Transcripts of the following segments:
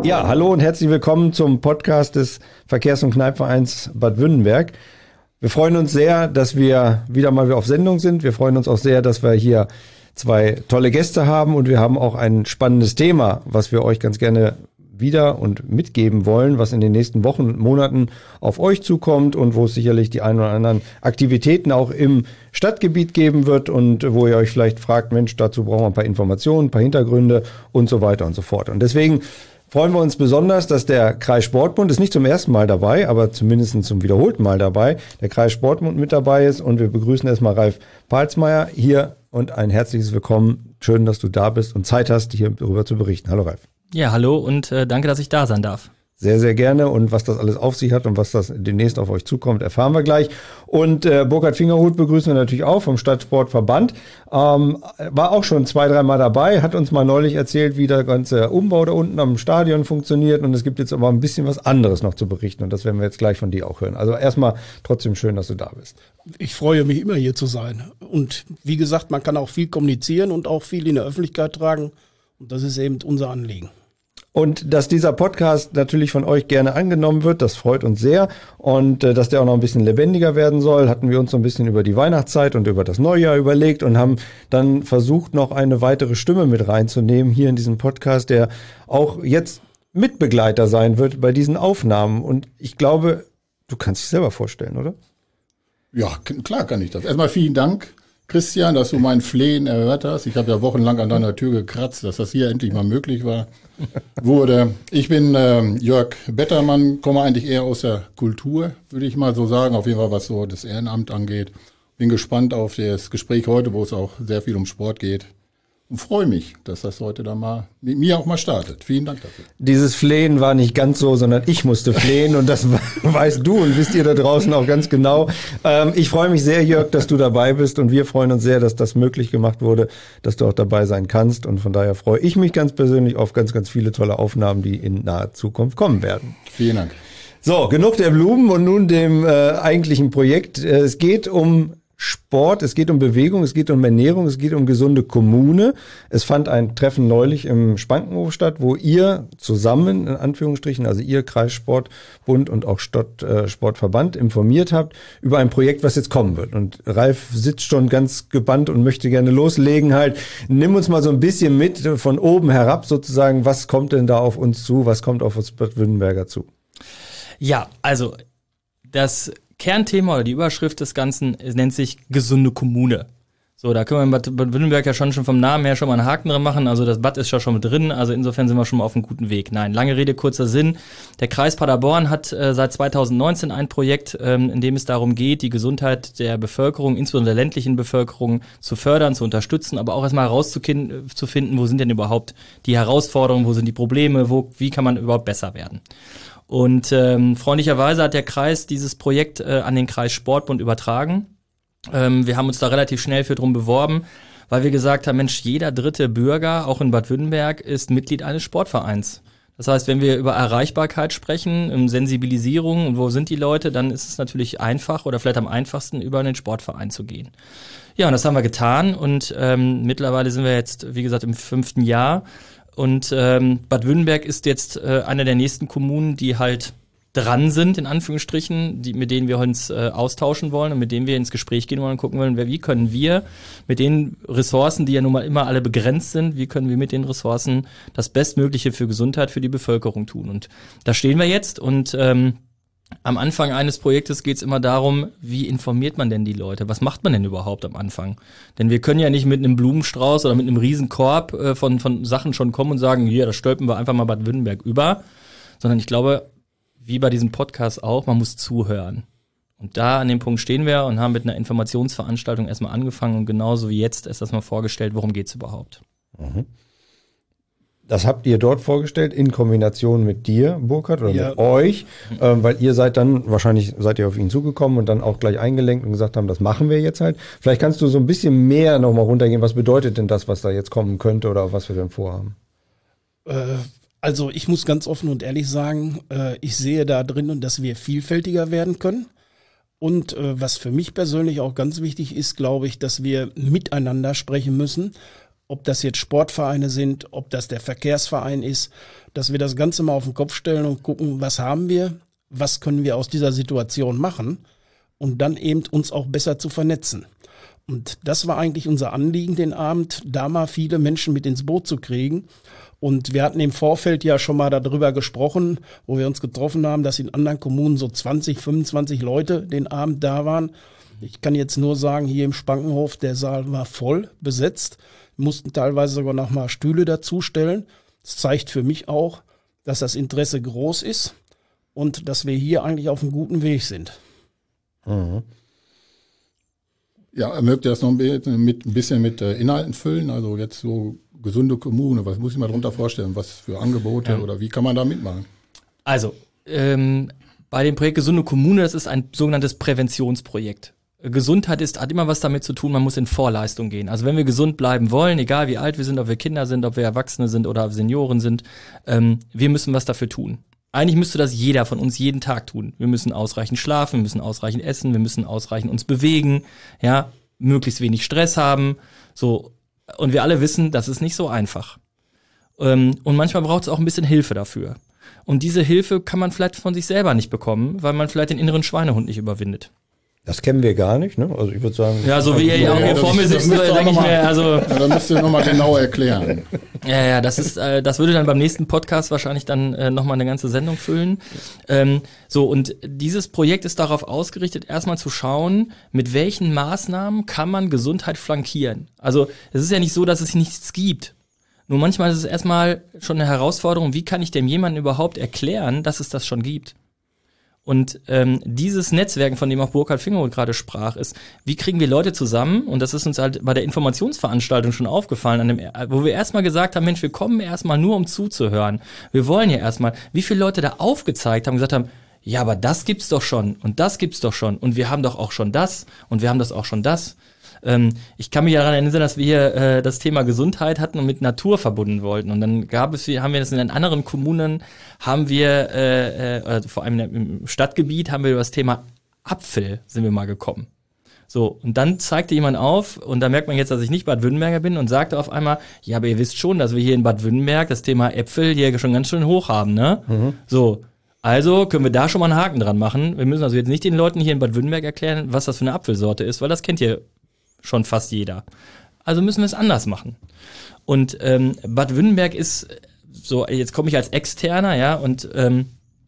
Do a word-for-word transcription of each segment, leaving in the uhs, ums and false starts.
Ja, hallo und herzlich willkommen zum Podcast des Verkehrs- und Kneippvereins Bad Wünnenberg. Wir freuen uns sehr, dass wir wieder mal auf Sendung sind. Wir freuen uns auch sehr, dass wir hier zwei tolle Gäste haben und wir haben auch ein spannendes Thema, was wir euch ganz gerne wieder und mitgeben wollen, was in den nächsten Wochen und Monaten auf euch zukommt und wo es sicherlich die ein oder anderen Aktivitäten auch im Stadtgebiet geben wird und wo ihr euch vielleicht fragt, Mensch, dazu brauchen wir ein paar Informationen, ein paar Hintergründe und so weiter und so fort. Und deswegen freuen wir uns besonders, dass der Kreissportbund ist nicht zum ersten Mal dabei, aber zumindest zum wiederholten Mal dabei, der Kreissportbund mit dabei ist und wir begrüßen erstmal Ralf Palsmeier hier und ein herzliches Willkommen. Schön, dass du da bist und Zeit hast, hier darüber zu berichten. Hallo Ralf. Ja, hallo und äh, danke, dass ich da sein darf. Sehr, sehr gerne und was das alles auf sich hat und was das demnächst auf euch zukommt, erfahren wir gleich. Und äh, Burkhard Fingerhut begrüßen wir natürlich auch vom Stadtsportverband. Ähm, war auch schon zwei, dreimal dabei, hat uns mal neulich erzählt, wie der ganze Umbau da unten am Stadion funktioniert und es gibt jetzt aber ein bisschen was anderes noch zu berichten und das werden wir jetzt gleich von dir auch hören. Also erstmal trotzdem schön, dass du da bist. Ich freue mich immer hier zu sein und wie gesagt, man kann auch viel kommunizieren und auch viel in der Öffentlichkeit tragen und das ist eben unser Anliegen. Und dass dieser Podcast natürlich von euch gerne angenommen wird, das freut uns sehr. Und äh, dass der auch noch ein bisschen lebendiger werden soll, hatten wir uns so ein bisschen über die Weihnachtszeit und über das Neujahr überlegt und haben dann versucht, noch eine weitere Stimme mit reinzunehmen hier in diesem Podcast, der auch jetzt Mitbegleiter sein wird bei diesen Aufnahmen. Und ich glaube, du kannst dich selber vorstellen, oder? Ja, klar kann ich das. Erstmal vielen Dank, Christian, dass du mein Flehen erhört hast. Ich habe ja wochenlang an deiner Tür gekratzt, dass das hier endlich mal möglich war, wurde. Ich bin ähm, Jörg Bettermann, komme eigentlich eher aus der Kultur, würde ich mal so sagen, auf jeden Fall was so das Ehrenamt angeht. Bin gespannt auf das Gespräch heute, wo es auch sehr viel um Sport geht. Und freue mich, dass das heute dann mal mit mir auch mal startet. Vielen Dank dafür. Dieses Flehen war nicht ganz so, sondern ich musste flehen und das weißt du und wisst ihr da draußen auch ganz genau. Ähm, ich freue mich sehr, Jörg, dass du dabei bist und wir freuen uns sehr, dass das möglich gemacht wurde, dass du auch dabei sein kannst und von daher freue ich mich ganz persönlich auf ganz, ganz viele tolle Aufnahmen, die in naher Zukunft kommen werden. Vielen Dank. So, genug der Blumen und nun dem äh, eigentlichen Projekt. Äh, es geht um Sport, es geht um Bewegung, es geht um Ernährung, es geht um gesunde Kommune. Es fand ein Treffen neulich im Spankenhof statt, wo ihr zusammen, in Anführungsstrichen, also ihr Kreissportbund und auch Stadtsportverband informiert habt über ein Projekt, was jetzt kommen wird. Und Ralf sitzt schon ganz gebannt und möchte gerne loslegen halt. Nimm uns mal so ein bisschen mit von oben herab sozusagen. Was kommt denn da auf uns zu? Was kommt auf uns Bad Wünnenberger zu? Ja, also das Kernthema oder die Überschrift des Ganzen nennt sich gesunde Kommune. So, da können wir in Bad, Bad Wünnenberg ja schon, schon vom Namen her schon mal einen Haken dran machen. Also das Bad ist ja schon mit drin, also insofern sind wir schon mal auf einem guten Weg. Nein, lange Rede, kurzer Sinn. Der Kreis Paderborn hat äh, seit zweitausendneunzehn ein Projekt, ähm, in dem es darum geht, die Gesundheit der Bevölkerung, insbesondere der ländlichen Bevölkerung, zu fördern, zu unterstützen, aber auch erstmal herauszufinden, wo sind denn überhaupt die Herausforderungen, wo sind die Probleme, wo, wie kann man überhaupt besser werden. Und ähm, freundlicherweise hat der Kreis dieses Projekt äh, an den Kreissportbund übertragen. Ähm, wir haben uns da relativ schnell für drum beworben, weil wir gesagt haben, Mensch, jeder dritte Bürger, auch in Bad Wünnenberg, ist Mitglied eines Sportvereins. Das heißt, wenn wir über Erreichbarkeit sprechen, um Sensibilisierung und wo sind die Leute, dann ist es natürlich einfach oder vielleicht am einfachsten, über einen Sportverein zu gehen. Ja, und das haben wir getan und ähm, mittlerweile sind wir jetzt, wie gesagt, im fünften Jahr. Und ähm, Bad Wünnenberg ist jetzt äh, eine der nächsten Kommunen, die halt dran sind, in Anführungsstrichen, die, mit denen wir uns äh, austauschen wollen und mit denen wir ins Gespräch gehen wollen und gucken wollen, wie können wir mit den Ressourcen, die ja nun mal immer alle begrenzt sind, wie können wir mit den Ressourcen das Bestmögliche für Gesundheit für die Bevölkerung tun. Und da stehen wir jetzt und ähm, am Anfang eines Projektes geht es immer darum, wie informiert man denn die Leute? Was macht man denn überhaupt am Anfang? Denn wir können ja nicht mit einem Blumenstrauß oder mit einem Riesenkorb äh, von, von Sachen schon kommen und sagen, hier, das stülpen wir einfach mal Bad Wünnenberg über. Sondern ich glaube, wie bei diesem Podcast auch, man muss zuhören. Und da an dem Punkt stehen wir und haben mit einer Informationsveranstaltung erstmal angefangen und genauso wie jetzt ist das mal vorgestellt, worum geht's überhaupt. Mhm. Das habt ihr dort vorgestellt in Kombination mit dir, Burkhard, oder ja. mit euch, ähm, weil ihr seid dann, wahrscheinlich seid ihr auf ihn zugekommen und dann auch gleich eingelenkt und gesagt haben, das machen wir jetzt halt. Vielleicht kannst du so ein bisschen mehr nochmal runtergehen. Was bedeutet denn das, was da jetzt kommen könnte oder was wir denn vorhaben? Äh, also ich muss ganz offen und ehrlich sagen, äh, ich sehe da drin, dass wir vielfältiger werden können. Und äh, was für mich persönlich auch ganz wichtig ist, glaube ich, dass wir miteinander sprechen müssen. ob das jetzt Sportvereine sind, ob das der Verkehrsverein ist, dass wir das Ganze mal auf den Kopf stellen und gucken, was haben wir, was können wir aus dieser Situation machen und dann eben uns auch besser zu vernetzen. Und das war eigentlich unser Anliegen, den Abend, da mal viele Menschen mit ins Boot zu kriegen. Und wir hatten im Vorfeld ja schon mal darüber gesprochen, wo wir uns getroffen haben, dass in anderen Kommunen so zwanzig, fünfundzwanzig Leute den Abend da waren. Ich kann jetzt nur sagen, hier im Spankenhof, der Saal war voll besetzt. Wir mussten teilweise sogar noch mal Stühle dazustellen. Das zeigt für mich auch, dass das Interesse groß ist und dass wir hier eigentlich auf einem guten Weg sind. Mhm. Ja, mögt ihr das noch ein bisschen mit, ein bisschen mit äh, Inhalten füllen? Also jetzt so gesunde Kommune, was muss ich mir darunter vorstellen? Was für Angebote ja. oder wie kann man da mitmachen? Also, ähm, bei dem Projekt Gesunde Kommune, das ist ein sogenanntes Präventionsprojekt. Gesundheit ist, hat immer was damit zu tun, man muss in Vorleistung gehen. Also wenn wir gesund bleiben wollen, egal wie alt wir sind, ob wir Kinder sind, ob wir Erwachsene sind oder Senioren sind, ähm, wir müssen was dafür tun. Eigentlich müsste das jeder von uns jeden Tag tun. Wir müssen ausreichend schlafen, wir müssen ausreichend essen, wir müssen ausreichend uns bewegen, ja, möglichst wenig Stress haben, so. Und wir alle wissen, das ist nicht so einfach. Ähm, und manchmal braucht es auch ein bisschen Hilfe dafür. Und diese Hilfe kann man vielleicht von sich selber nicht bekommen, weil man vielleicht den inneren Schweinehund nicht überwindet. Das kennen wir gar nicht, ne? Also ich würde sagen. Ja, so wie ihr ja auch hier vor mir sitzt, denke ich mir, also. Ja, da müsst ihr nochmal genau erklären. Ja, ja, das ist, äh, das würde dann beim nächsten Podcast wahrscheinlich dann äh, nochmal eine ganze Sendung füllen. Ähm, so, und dieses Projekt ist darauf ausgerichtet, erstmal zu schauen, mit welchen Maßnahmen kann man Gesundheit flankieren. Also, es ist ja nicht so, dass es nichts gibt. Nur manchmal ist es erstmal schon eine Herausforderung, wie kann ich dem jemandem überhaupt erklären, dass es das schon gibt? Und ähm, dieses Netzwerken, von dem auch Burkhard Fingerhut gerade sprach, ist, wie kriegen wir Leute zusammen? Und das ist uns halt bei der Informationsveranstaltung schon aufgefallen, an dem, wo wir erstmal gesagt haben, Mensch, wir kommen erstmal nur, um zuzuhören. Wir wollen ja erstmal, wie viele Leute da aufgezeigt haben, gesagt haben, ja, aber das gibt's doch schon und das gibt's doch schon und wir haben doch auch schon das und wir haben das auch schon das. Ähm, ich kann mich daran erinnern, dass wir hier äh, das Thema Gesundheit hatten und mit Natur verbunden wollten. Und dann gab es, haben wir das in den anderen Kommunen, haben wir, äh, äh, vor allem im Stadtgebiet, haben wir über das Thema Apfel sind wir mal gekommen. So, und dann zeigte jemand auf, und da merkt man jetzt, dass ich nicht Bad Württemberger bin, und sagte auf einmal, ja, aber ihr wisst schon, dass wir hier in Bad Württemberg das Thema Äpfel hier schon ganz schön hoch haben, ne? Mhm. So. Also können wir da schon mal einen Haken dran machen. Wir müssen also jetzt nicht den Leuten hier in Bad Württemberg erklären, was das für eine Apfelsorte ist, weil das kennt ihr schon fast jeder. Also müssen wir es anders machen. Und ähm, Bad Württemberg ist so, jetzt komme ich als Externer, ja, und ähm,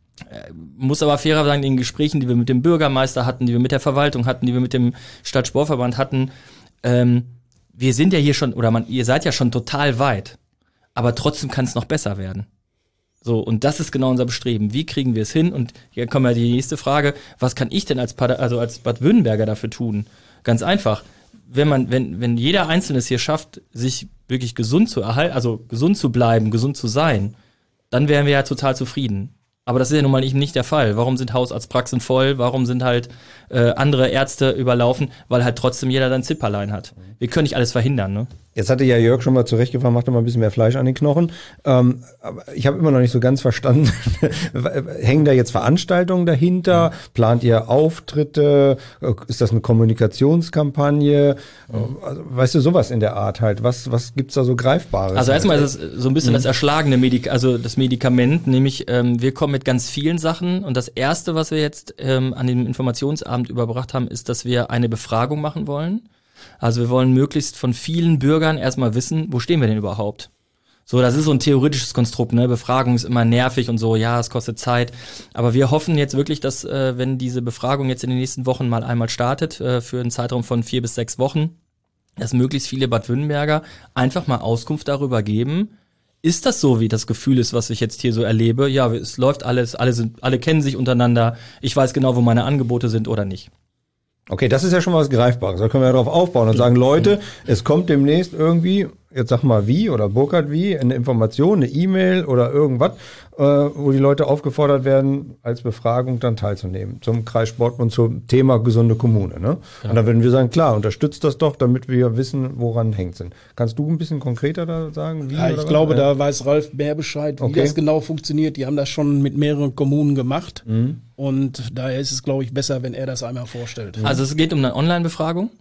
muss aber fairer sagen, in den Gesprächen, die wir mit dem Bürgermeister hatten, die wir mit der Verwaltung hatten, die wir mit dem Stadtsportverband hatten, ähm, wir sind ja hier schon, oder man, ihr seid ja schon total weit, aber trotzdem kann es noch besser werden. So, und das ist genau unser Bestreben. Wie kriegen wir es hin? Und hier kommt ja die nächste Frage, was kann ich denn als Bad, also als Bad Württemberger dafür tun? Ganz einfach. Wenn man, wenn, wenn jeder Einzelne es hier schafft, sich wirklich gesund zu erhalten, also gesund zu bleiben, gesund zu sein, dann wären wir ja total zufrieden. Aber das ist ja nun mal nicht, nicht der Fall. Warum sind Hausarztpraxen voll? Warum sind halt äh, andere Ärzte überlaufen? Weil halt trotzdem jeder sein Zipperlein hat. Wir können nicht alles verhindern, ne? Jetzt hatte ja Jörg schon mal zurechtgefahren, macht doch mal ein bisschen mehr Fleisch an den Knochen. Ähm, aber ich habe immer noch nicht so ganz verstanden, hängen da jetzt Veranstaltungen dahinter? Mhm. Plant ihr Auftritte? Ist das eine Kommunikationskampagne? Mhm. Also, weißt du, sowas in der Art halt. Was, was gibt's da so Greifbares? Also erstmal ist es so ein bisschen mhm. das erschlagene Medik- also das Medikament, nämlich ähm, wir kommen mit ganz vielen Sachen, und das erste, was wir jetzt ähm, an dem Informationsabend überbracht haben, ist, dass wir eine Befragung machen wollen. Also wir wollen möglichst von vielen Bürgern erstmal wissen, wo stehen wir denn überhaupt? So, das ist so ein theoretisches Konstrukt, ne? Befragung ist immer nervig und so, ja, es kostet Zeit. Aber wir hoffen jetzt wirklich, dass, äh, wenn diese Befragung jetzt in den nächsten Wochen mal einmal startet, äh, für einen Zeitraum von vier bis sechs Wochen, dass möglichst viele Bad Württemberger einfach mal Auskunft darüber geben, ist das so, wie das Gefühl ist, was ich jetzt hier so erlebe? Ja, es läuft alles, alle sind, alle kennen sich untereinander, ich weiß genau, wo meine Angebote sind oder nicht. Okay, das ist ja schon was Greifbares. Da können wir ja drauf aufbauen und sagen, Leute, es kommt demnächst irgendwie, jetzt sag mal wie oder Burkhard wie, eine Information, eine E-Mail oder irgendwas, äh, wo die Leute aufgefordert werden, als Befragung dann teilzunehmen zum Kreissportbund, zum Thema gesunde Kommune. Ne? Ja. Und dann würden wir sagen, klar, unterstützt das doch, damit wir wissen, woran hängt es. Kannst du ein bisschen konkreter da sagen? Wie ja, ich oder glaube, was? da weiß Ralf mehr Bescheid, wie okay. das genau funktioniert. Die haben das schon mit mehreren Kommunen gemacht. Mhm. Und daher ist es, glaube ich, besser, wenn er das einmal vorstellt. Also es geht um eine Online-Befragung.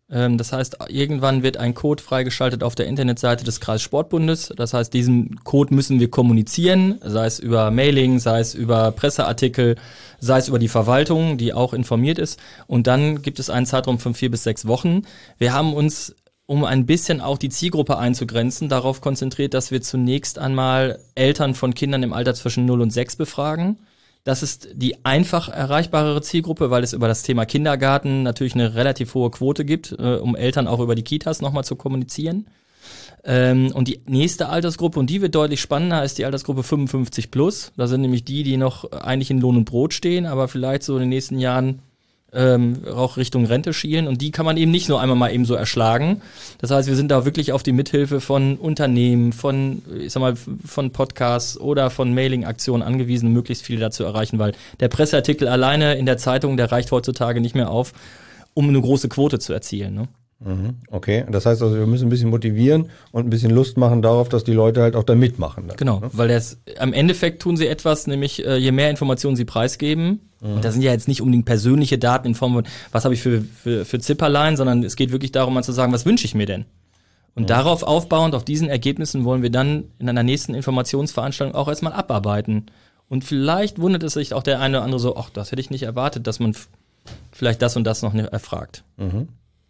Ähm, das heißt, irgendwann wird ein Code freigeschaltet auf der Internetseite des Kreissportbundes. Das heißt, diesen Code müssen wir kommunizieren, sei es über Mailing, sei es über Presseartikel, sei es über die Verwaltung, die auch informiert ist. Und dann gibt es einen Zeitraum von vier bis sechs Wochen. Wir haben uns, um ein bisschen auch die Zielgruppe einzugrenzen, darauf konzentriert, dass wir zunächst einmal Eltern von Kindern im Alter zwischen null und sechs befragen. Das ist die einfach erreichbarere Zielgruppe, weil es über das Thema Kindergarten natürlich eine relativ hohe Quote gibt, äh, um Eltern auch über die Kitas nochmal zu kommunizieren. Ähm, und die nächste Altersgruppe, und die wird deutlich spannender, ist die Altersgruppe fünfundfünfzig plus. Da sind nämlich die, die noch eigentlich in Lohn und Brot stehen, aber vielleicht so in den nächsten Jahren ähm, auch Richtung Rente schielen. Und die kann man eben nicht nur einmal mal eben so erschlagen. Das heißt, wir sind da wirklich auf die Mithilfe von Unternehmen, von, ich sag mal, von Podcasts oder von Mailing-Aktionen angewiesen, möglichst viele dazu erreichen, weil der Presseartikel alleine in der Zeitung, der reicht heutzutage nicht mehr auf, um eine große Quote zu erzielen, ne? Okay, das heißt also, wir müssen ein bisschen motivieren und ein bisschen Lust machen darauf, dass die Leute halt auch da mitmachen. Dann, genau, ne? weil das, am Endeffekt tun sie etwas, nämlich äh, je mehr Informationen sie preisgeben, mhm. und das sind ja jetzt nicht unbedingt persönliche Daten in Form von, was habe ich für, für, für Zipperlein, sondern es geht wirklich darum, mal zu sagen, was wünsche ich mir denn? Und mhm. darauf aufbauend, auf diesen Ergebnissen wollen wir dann in einer nächsten Informationsveranstaltung auch erstmal abarbeiten. Und vielleicht wundert es sich auch der eine oder andere so, ach, das hätte ich nicht erwartet, dass man f- vielleicht das und das noch nicht erfragt. Mhm.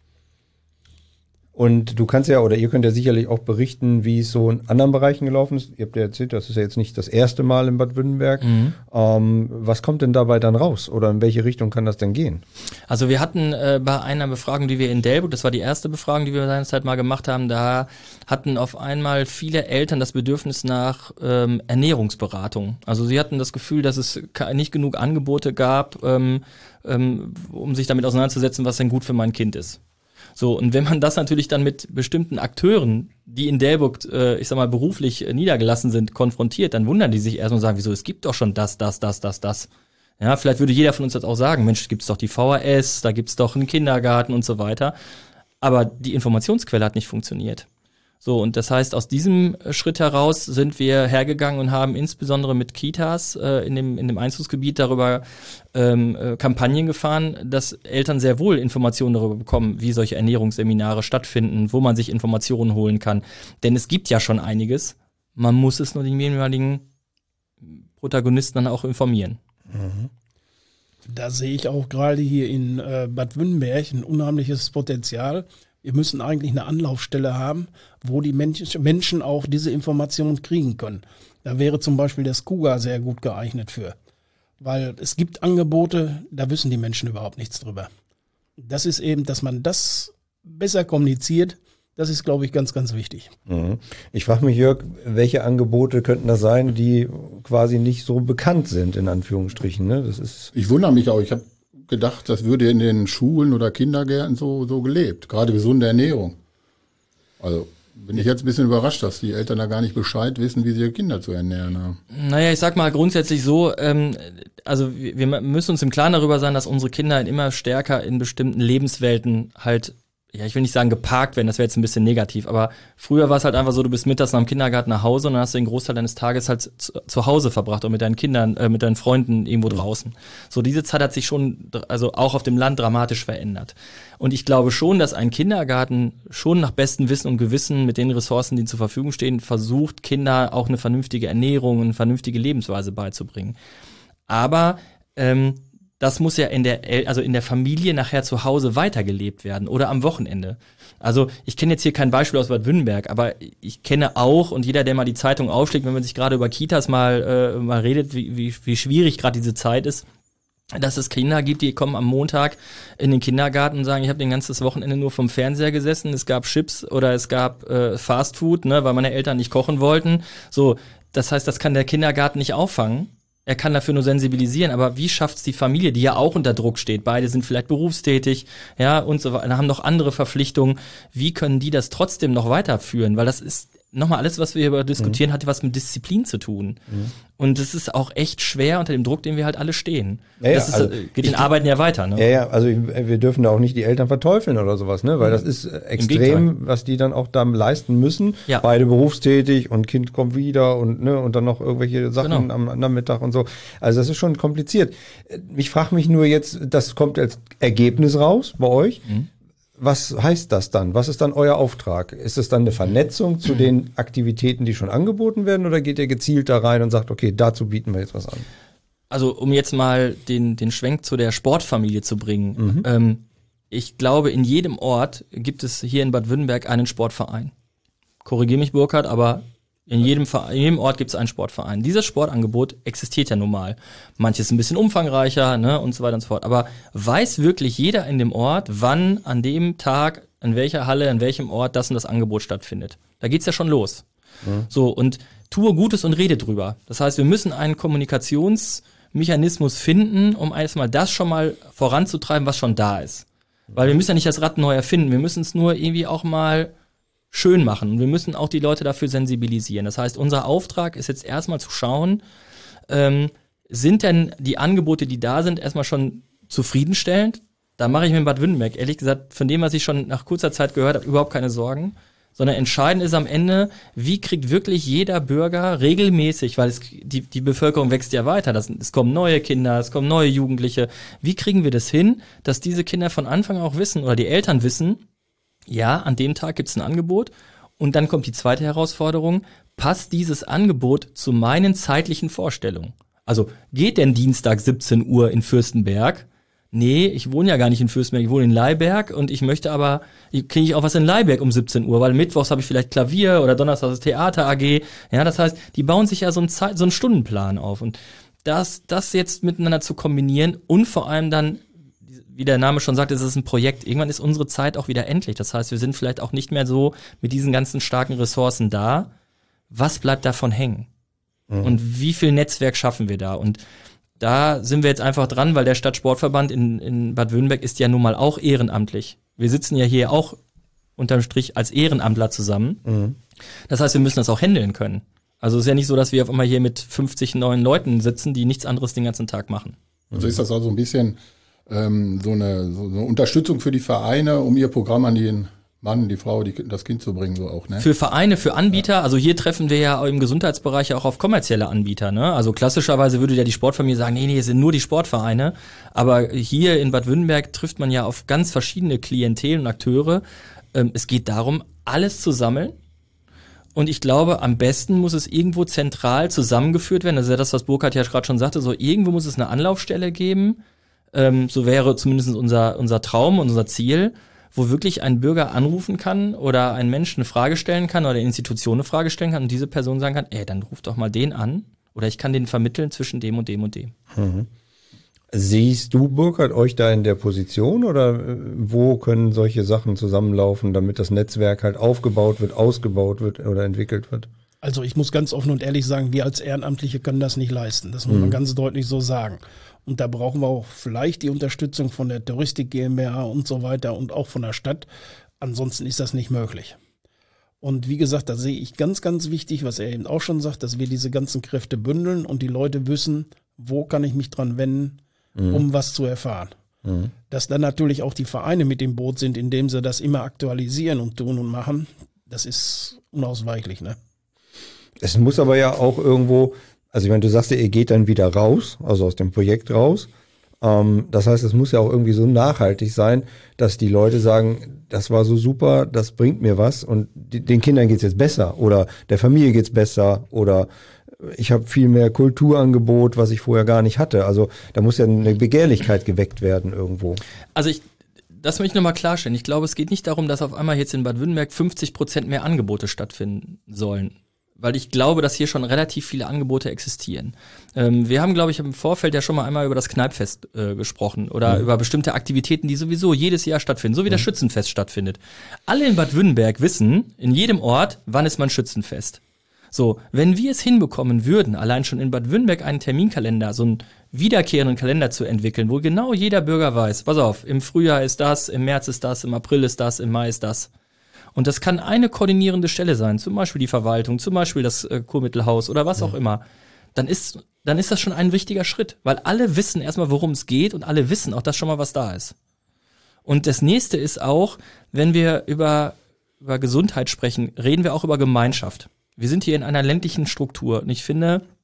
Und du kannst ja, oder ihr könnt ja sicherlich auch berichten, wie es so in anderen Bereichen gelaufen ist. Ihr habt ja erzählt, das ist ja jetzt nicht das erste Mal in Bad Württemberg. Mhm. Ähm, was kommt denn dabei dann raus? Oder in welche Richtung kann das denn gehen? Also wir hatten äh, bei einer Befragung, die wir in Delbrück, das war die erste Befragung, die wir seinerzeit mal gemacht haben, da hatten auf einmal viele Eltern das Bedürfnis nach ähm, Ernährungsberatung. Also sie hatten das Gefühl, dass es nicht genug Angebote gab, ähm, ähm, um sich damit auseinanderzusetzen, was denn gut für mein Kind ist. So, und wenn man das natürlich dann mit bestimmten Akteuren, die in Delbrück, äh, ich sag mal, beruflich äh, niedergelassen sind, konfrontiert, dann wundern die sich erstmal und sagen, wieso, es gibt doch schon das, das, das, das, das. Ja, vielleicht würde jeder von uns das auch sagen, Mensch, gibt's doch die V H S, da gibt's doch einen Kindergarten und so weiter. Aber die Informationsquelle hat nicht funktioniert. So, und das heißt, aus diesem Schritt heraus sind wir hergegangen und haben insbesondere mit Kitas äh, in dem in dem Einzugsgebiet darüber ähm, äh, Kampagnen gefahren, dass Eltern sehr wohl Informationen darüber bekommen, wie solche Ernährungsseminare stattfinden, wo man sich Informationen holen kann. Denn es gibt ja schon einiges, man muss es nur den jeweiligen Protagonisten dann auch informieren. Mhm. Da sehe ich auch gerade hier in äh, Bad Württemberg ein unheimliches Potenzial. Wir müssen eigentlich eine Anlaufstelle haben, wo die Mensch, Menschen auch diese Informationen kriegen können. Da wäre zum Beispiel der Skuga sehr gut geeignet für. Weil es gibt Angebote, da wissen die Menschen überhaupt nichts drüber. Das ist eben, dass man das besser kommuniziert, das ist, glaube ich, ganz, ganz wichtig. Mhm. Ich frage mich, Jörg, welche Angebote könnten das sein, die quasi nicht so bekannt sind, in Anführungsstrichen, ne? Das ist Ich wundere mich auch, ich habe gedacht, das würde in den Schulen oder Kindergärten so, so gelebt. Gerade gesunde Ernährung. Also bin ich jetzt ein bisschen überrascht, dass die Eltern da gar nicht Bescheid wissen, wie sie ihre Kinder zu ernähren haben. Naja, ich sag mal grundsätzlich so, ähm, also wir, wir müssen uns im Klaren darüber sein, dass unsere Kinder immer stärker in bestimmten Lebenswelten halt, ja, ich will nicht sagen geparkt werden, das wäre jetzt ein bisschen negativ, aber früher war es halt einfach so, du bist mittags nach dem Kindergarten nach Hause und dann hast du den Großteil deines Tages halt zu, zu Hause verbracht und mit deinen Kindern, äh, mit deinen Freunden irgendwo draußen. So, diese Zeit hat sich schon, also auch auf dem Land dramatisch verändert. Und ich glaube schon, dass ein Kindergarten schon nach bestem Wissen und Gewissen mit den Ressourcen, die zur Verfügung stehen, versucht, Kinder auch eine vernünftige Ernährung, eine vernünftige Lebensweise beizubringen. Aber ähm, das muss ja in der, El- also in der Familie nachher zu Hause weitergelebt werden oder am Wochenende. Also ich kenne jetzt hier kein Beispiel aus Bad Württemberg, aber ich kenne auch, und jeder, der mal die Zeitung aufschlägt, wenn man sich gerade über Kitas mal, äh, mal redet, wie, wie, wie schwierig gerade diese Zeit ist, dass es Kinder gibt, die kommen am Montag in den Kindergarten und sagen, ich habe den ganzen Wochenende nur vom Fernseher gesessen, es gab Chips oder es gab äh, Fastfood, ne, weil meine Eltern nicht kochen wollten. So, das heißt, das kann der Kindergarten nicht auffangen. Er kann dafür nur sensibilisieren, aber wie schafft's die Familie, die ja auch unter Druck steht? Beide sind vielleicht berufstätig, ja, und so weiter, haben noch andere Verpflichtungen. Wie können die das trotzdem noch weiterführen? Weil das ist nochmal alles, was wir hier diskutieren, mhm. hat was mit Disziplin zu tun. Mhm. Und das ist auch echt schwer unter dem Druck, den wir halt alle stehen. Ja, das ist, also geht den Arbeiten ja weiter, ne? Ja, ja, also wir dürfen da auch nicht die Eltern verteufeln oder sowas, ne? Weil das ist extrem, was die dann auch da leisten müssen. Ja. Beide berufstätig und Kind kommt wieder und ne und dann noch irgendwelche Sachen genau. am Nachmittag und so. Also das ist schon kompliziert. Ich frage mich nur jetzt, das kommt als Ergebnis raus bei euch. Mhm. was heißt das dann? Was ist dann euer Auftrag? Ist es dann eine Vernetzung zu den Aktivitäten, die schon angeboten werden, oder geht ihr gezielt da rein und sagt, okay, dazu bieten wir jetzt was an? Also um jetzt mal den, den Schwenk zu der Sportfamilie zu bringen. Mhm. Ähm, ich glaube, in jedem Ort gibt es hier in Bad Württemberg einen Sportverein. Korrigiere mich, Burkhard, aber in jedem, Verein, in jedem Ort gibt es einen Sportverein. Dieses Sportangebot existiert ja nun mal. Manches ein bisschen umfangreicher, ne, und so weiter und so fort. Aber weiß wirklich jeder in dem Ort, wann an dem Tag, in welcher Halle, in welchem Ort das und das Angebot stattfindet? Da geht's ja schon los. Mhm. So, und tue Gutes und rede drüber. Das heißt, wir müssen einen Kommunikationsmechanismus finden, um erstmal das schon mal voranzutreiben, was schon da ist. Weil wir müssen ja nicht das Rad neu erfinden. Wir müssen es nur irgendwie auch mal schön machen. Und wir müssen auch die Leute dafür sensibilisieren. Das heißt, unser Auftrag ist jetzt erstmal zu schauen, ähm, sind denn die Angebote, die da sind, erstmal schon zufriedenstellend? Da mache ich mir in Bad Württemberg, ehrlich gesagt, von dem, was ich schon nach kurzer Zeit gehört habe, überhaupt keine Sorgen. Sondern entscheidend ist am Ende, wie kriegt wirklich jeder Bürger regelmäßig, weil es, die, die Bevölkerung wächst ja weiter, das, es kommen neue Kinder, es kommen neue Jugendliche. Wie kriegen wir das hin, dass diese Kinder von Anfang an auch wissen oder die Eltern wissen, ja, an dem Tag gibt es ein Angebot, und dann kommt die zweite Herausforderung, passt dieses Angebot zu meinen zeitlichen Vorstellungen? Also geht denn Dienstag siebzehn Uhr in Fürstenberg? Nee, ich wohne ja gar nicht in Fürstenberg, ich wohne in Leiberg, und ich möchte aber, kriege ich auch was in Leiberg um siebzehn Uhr, weil mittwochs habe ich vielleicht Klavier oder donnerstags ist Theater A G. Ja, das heißt, die bauen sich ja so einen, Zeit, so einen Stundenplan auf, und das, das jetzt miteinander zu kombinieren und vor allem dann, wie der Name schon sagt, es ist ein Projekt. Irgendwann ist unsere Zeit auch wieder endlich. Das heißt, wir sind vielleicht auch nicht mehr so mit diesen ganzen starken Ressourcen da. Was bleibt davon hängen? Mhm. Und wie viel Netzwerk schaffen wir da? Und da sind wir jetzt einfach dran, weil der Stadtsportverband in, in Bad Württemberg ist ja nun mal auch ehrenamtlich. Wir sitzen ja hier auch unterm Strich als Ehrenamtler zusammen. Mhm. Das heißt, wir müssen das auch handeln können. Also es ist ja nicht so, dass wir auf einmal hier mit fünfzig neuen Leuten sitzen, die nichts anderes den ganzen Tag machen. Also ist das also ein bisschen ähm, so, eine, so eine Unterstützung für die Vereine, um ihr Programm an den Mann, die Frau, die, das Kind zu bringen, so auch, ne? Für Vereine, für Anbieter, ja. Also hier treffen wir ja im Gesundheitsbereich ja auch auf kommerzielle Anbieter, ne? Also klassischerweise würde ja die Sportfamilie sagen, nee, nee, es sind nur die Sportvereine. Aber hier in Bad Württemberg trifft man ja auf ganz verschiedene Klientel und Akteure. Ähm, es geht darum, alles zu sammeln. Und ich glaube, am besten muss es irgendwo zentral zusammengeführt werden. Das ist ja das, was Burkhard ja gerade schon sagte. So, irgendwo muss es eine Anlaufstelle geben. Ähm, so wäre zumindest unser, unser Traum, unser Ziel, wo wirklich ein Bürger anrufen kann oder ein Mensch eine Frage stellen kann oder eine Institution eine Frage stellen kann und diese Person sagen kann, ey, dann ruf doch mal den an oder ich kann den vermitteln zwischen dem und dem und dem. Mhm. Siehst du, Burkhard, euch da in der Position oder wo können solche Sachen zusammenlaufen, damit das Netzwerk halt aufgebaut wird, ausgebaut wird oder entwickelt wird? Also ich muss ganz offen und ehrlich sagen, wir als Ehrenamtliche können das nicht leisten. Das muss mhm. man ganz deutlich so sagen. Und da brauchen wir auch vielleicht die Unterstützung von der Touristik GmbH und so weiter und auch von der Stadt. Ansonsten ist das nicht möglich. Und wie gesagt, da sehe ich ganz, ganz wichtig, was er eben auch schon sagt, dass wir diese ganzen Kräfte bündeln und die Leute wissen, wo kann ich mich dran wenden, mhm. um was zu erfahren. Mhm. Dass dann natürlich auch die Vereine mit im Boot sind, indem sie das immer aktualisieren und tun und machen, das ist unausweichlich, ne? Es muss aber ja auch irgendwo, also ich meine, du sagst ja, ihr geht dann wieder raus, also aus dem Projekt raus. Ähm, das heißt, es muss ja auch irgendwie so nachhaltig sein, dass die Leute sagen, das war so super, das bringt mir was und die, den Kindern geht's jetzt besser oder der Familie geht's besser oder ich habe viel mehr Kulturangebot, was ich vorher gar nicht hatte. Also da muss ja eine Begehrlichkeit geweckt werden irgendwo. Also ich, das möchte ich nochmal klarstellen. Ich glaube, es geht nicht darum, dass auf einmal jetzt in Bad Württemberg fünfzig Prozent mehr Angebote stattfinden sollen. Weil ich glaube, dass hier schon relativ viele Angebote existieren. Ähm, wir haben, glaube ich, im Vorfeld ja schon mal einmal über das Kneippfest äh, gesprochen oder mhm. über bestimmte Aktivitäten, die sowieso jedes Jahr stattfinden, so wie mhm. das Schützenfest stattfindet. Alle in Bad Württemberg wissen, in jedem Ort, wann ist man Schützenfest. So, wenn wir es hinbekommen würden, allein schon in Bad Württemberg einen Terminkalender, so einen wiederkehrenden Kalender zu entwickeln, wo genau jeder Bürger weiß, pass auf, im Frühjahr ist das, im März ist das, im April ist das, im Mai ist das. Und das kann eine koordinierende Stelle sein, zum Beispiel die Verwaltung, zum Beispiel das äh, Kurmittelhaus oder was auch immer. Dann ist, dann ist das schon ein wichtiger Schritt, weil alle wissen erstmal, worum es geht und alle wissen auch, dass schon mal was da ist. Und das nächste ist auch, wenn wir über, über Gesundheit sprechen, reden wir auch über Gemeinschaft. Wir sind hier in einer ländlichen Struktur und ich finde,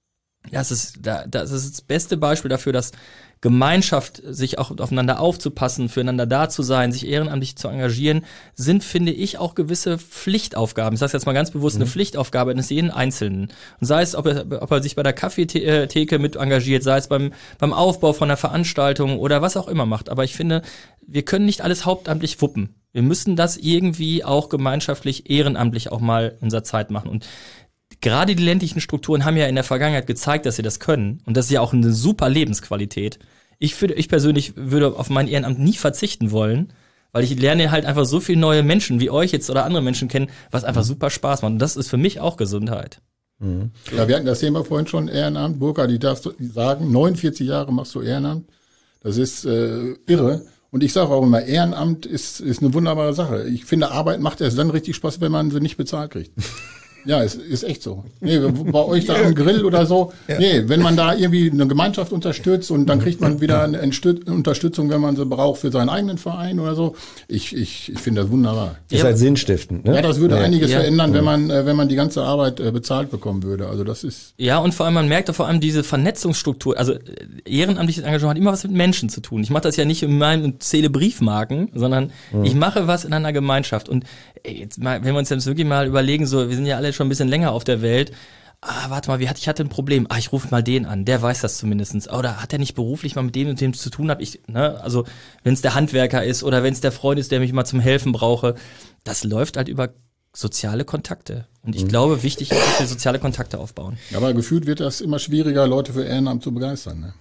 Das ist, das ist das beste Beispiel dafür, dass Gemeinschaft, sich auch aufeinander aufzupassen, füreinander da zu sein, sich ehrenamtlich zu engagieren, sind, finde ich, auch gewisse Pflichtaufgaben. Ich sage jetzt mal ganz bewusst, mhm. eine Pflichtaufgabe eines jeden Einzelnen. Und sei es, ob er, ob er sich bei der Kaffeetheke mit engagiert, sei es beim, beim Aufbau von einer Veranstaltung oder was auch immer macht. Aber ich finde, wir können nicht alles hauptamtlich wuppen. Wir müssen das irgendwie auch gemeinschaftlich, ehrenamtlich auch mal in unserer Zeit machen. Und gerade die ländlichen Strukturen haben ja in der Vergangenheit gezeigt, dass sie das können. Und das ist ja auch eine super Lebensqualität. Ich, würde, ich persönlich würde auf mein Ehrenamt nie verzichten wollen, weil ich lerne halt einfach so viele neue Menschen wie euch jetzt oder andere Menschen kennen, was einfach super Spaß macht. Und das ist für mich auch Gesundheit. Mhm. Ja, wir hatten das Thema vorhin schon, Ehrenamt. Burkhard, die darfst du sagen, neunundvierzig Jahre machst du Ehrenamt. Das ist äh, irre. Und ich sage auch immer, Ehrenamt ist, ist eine wunderbare Sache. Ich finde, Arbeit macht erst dann richtig Spaß, wenn man sie nicht bezahlt kriegt. Ja, es ist echt so. Nee, bei euch da am Grill oder so. Ja. Nee, wenn man da irgendwie eine Gemeinschaft unterstützt und dann kriegt man wieder eine Unterstützung, wenn man sie braucht für seinen eigenen Verein oder so. Ich, ich, ich finde das wunderbar. Das ist halt sinnstiftend, ne? Ja, das würde ja. einiges ja. verändern, wenn man, wenn man die ganze Arbeit bezahlt bekommen würde. Also das ist. Ja, und vor allem, man merkt auch vor allem diese Vernetzungsstruktur. Also ehrenamtliches Engagement hat immer was mit Menschen zu tun. Ich mache das ja nicht in meinem Zähle Briefmarken, sondern mhm. ich mache was in einer Gemeinschaft. Und ey, jetzt mal, wenn wir uns jetzt wirklich mal überlegen, so, wir sind ja alle schon ein bisschen länger auf der Welt. Ah, warte mal, wie hatte ich hatte ein Problem. Ah, ich rufe mal den an, der weiß das zumindestens. Oder hat er nicht beruflich mal mit dem und dem zu tun? Hab ich, ne, also wenn es der Handwerker ist oder wenn es der Freund ist, der mich mal zum Helfen brauche, das läuft halt über soziale Kontakte. Und ich mhm. glaube, wichtig ist, dass wir soziale Kontakte aufbauen. Aber gefühlt wird das immer schwieriger, Leute für Ehrenamt zu begeistern. Ne?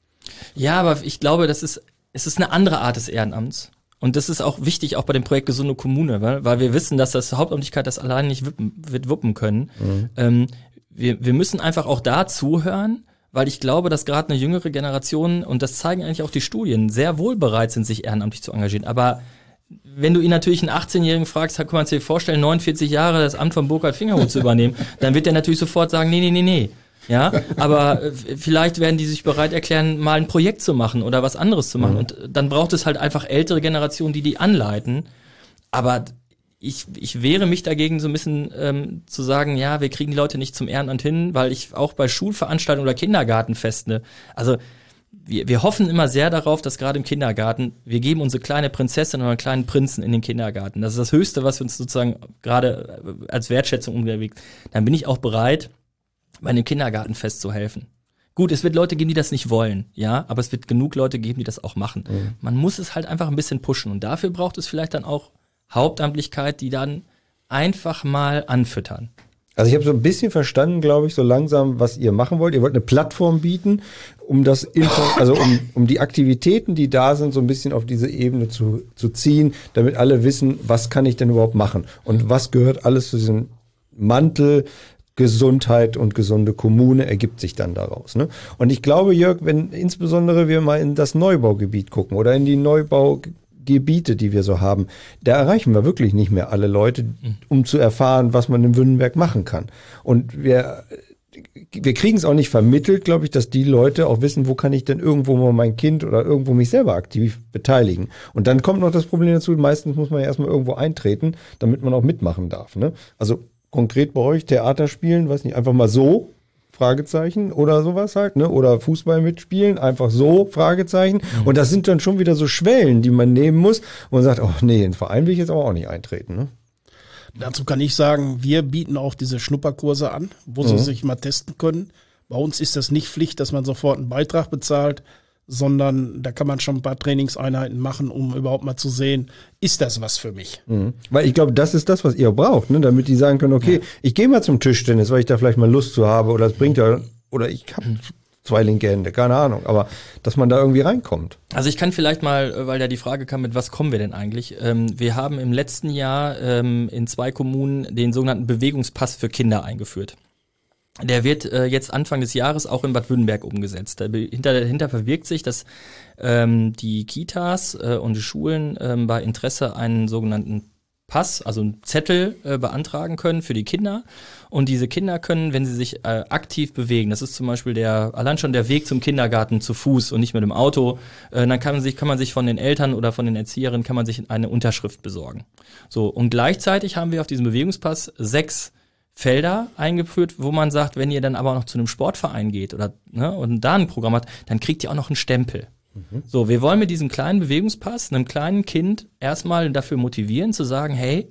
Ja, aber ich glaube, das ist, es ist eine andere Art des Ehrenamts. Und das ist auch wichtig, auch bei dem Projekt Gesunde Kommune, weil, weil wir wissen, dass das Hauptamtlichkeit das allein nicht wippen, wird wuppen können. Mhm. Ähm, wir, wir müssen einfach auch da zuhören, weil ich glaube, dass gerade eine jüngere Generation, und das zeigen eigentlich auch die Studien, sehr wohl bereit sind, sich ehrenamtlich zu engagieren. Aber wenn du ihn natürlich einen achtzehnjährigen fragst, kann man sich vorstellen, neunundvierzig Jahre das Amt von Burkhard Fingerhut zu übernehmen, dann wird der natürlich sofort sagen, nee, nee, nee, nee. Ja, aber äh, vielleicht werden die sich bereit erklären, mal ein Projekt zu machen oder was anderes zu machen. Mhm. Und dann braucht es halt einfach ältere Generationen, die die anleiten. Aber ich, ich wehre mich dagegen, so ein bisschen ähm, zu sagen, ja, wir kriegen die Leute nicht zum Ehrenamt hin, weil ich auch bei Schulveranstaltungen oder Kindergartenfesten, also wir, wir hoffen immer sehr darauf, dass gerade im Kindergarten, wir geben unsere kleine Prinzessin oder einen kleinen Prinzen in den Kindergarten. Das ist das Höchste, was wir uns sozusagen gerade als Wertschätzung umgelegt. Dann bin ich auch bereit, bei einem Kindergartenfest zu helfen. Gut, es wird Leute geben, die das nicht wollen, ja, aber es wird genug Leute geben, die das auch machen. Mhm. Man muss es halt einfach ein bisschen pushen und dafür braucht es vielleicht dann auch Hauptamtlichkeit, die dann einfach mal anfüttern. Also ich habe so ein bisschen verstanden, glaube ich, so langsam, was ihr machen wollt. Ihr wollt eine Plattform bieten, um das Info, also um, um die Aktivitäten, die da sind, so ein bisschen auf diese Ebene zu, zu ziehen, damit alle wissen, was kann ich denn überhaupt machen und was gehört alles zu diesem Mantel Gesundheit und gesunde Kommune ergibt sich dann daraus. Ne? Und ich glaube, Jörg, wenn insbesondere wir mal in das Neubaugebiet gucken oder in die Neubaugebiete, die wir so haben, da erreichen wir wirklich nicht mehr alle Leute, um zu erfahren, was man in Wünnenberg machen kann. Und wir, wir kriegen es auch nicht vermittelt, glaube ich, dass die Leute auch wissen, wo kann ich denn irgendwo mal mein Kind oder irgendwo mich selber aktiv beteiligen. Und dann kommt noch das Problem dazu, meistens muss man ja erstmal irgendwo eintreten, damit man auch mitmachen darf. Ne? Also konkret bei euch Theater spielen, weiß nicht, einfach mal so, Fragezeichen oder sowas halt, ne? Oder Fußball mitspielen, einfach so, Fragezeichen. Mhm. Und das sind dann schon wieder so Schwellen, die man nehmen muss und man sagt, oh nee, in den Verein will ich jetzt aber auch nicht eintreten, ne? Dazu kann ich sagen, wir bieten auch diese Schnupperkurse an, wo mhm. sie sich mal testen können. Bei uns ist das nicht Pflicht, dass man sofort einen Beitrag bezahlt, sondern da kann man schon ein paar Trainingseinheiten machen, um überhaupt mal zu sehen, ist das was für mich? Mhm. Weil ich glaube, das ist das, was ihr braucht, ne? Damit die sagen können, okay, ja. ich gehe mal zum Tischtennis, weil ich da vielleicht mal Lust zu habe oder es bringt ja, oder ich habe zwei linke Hände, keine Ahnung, aber dass man da irgendwie reinkommt. Also ich kann vielleicht mal, weil ja die Frage kam, mit was kommen wir denn eigentlich? Ähm, wir haben im letzten Jahr ähm, in zwei Kommunen den sogenannten Bewegungspass für Kinder eingeführt. Der wird äh, jetzt Anfang des Jahres auch in Bad Wünnenberg umgesetzt. Dahinter, dahinter verbirgt sich, dass ähm, die Kitas äh, und die Schulen ähm, bei Interesse einen sogenannten Pass, also einen Zettel äh, beantragen können für die Kinder. Und diese Kinder können, wenn sie sich äh, aktiv bewegen, das ist zum Beispiel der allein schon der Weg zum Kindergarten zu Fuß und nicht mit dem Auto, äh, dann kann man sich kann man sich von den Eltern oder von den Erzieherinnen kann man sich eine Unterschrift besorgen. So, und gleichzeitig haben wir auf diesem Bewegungspass sechs Felder eingeführt, wo man sagt, wenn ihr dann aber auch noch zu einem Sportverein geht oder ne, und da ein Programm hat, dann kriegt ihr auch noch einen Stempel. Mhm. So, wir wollen mit diesem kleinen Bewegungspass einem kleinen Kind erstmal dafür motivieren, zu sagen, hey,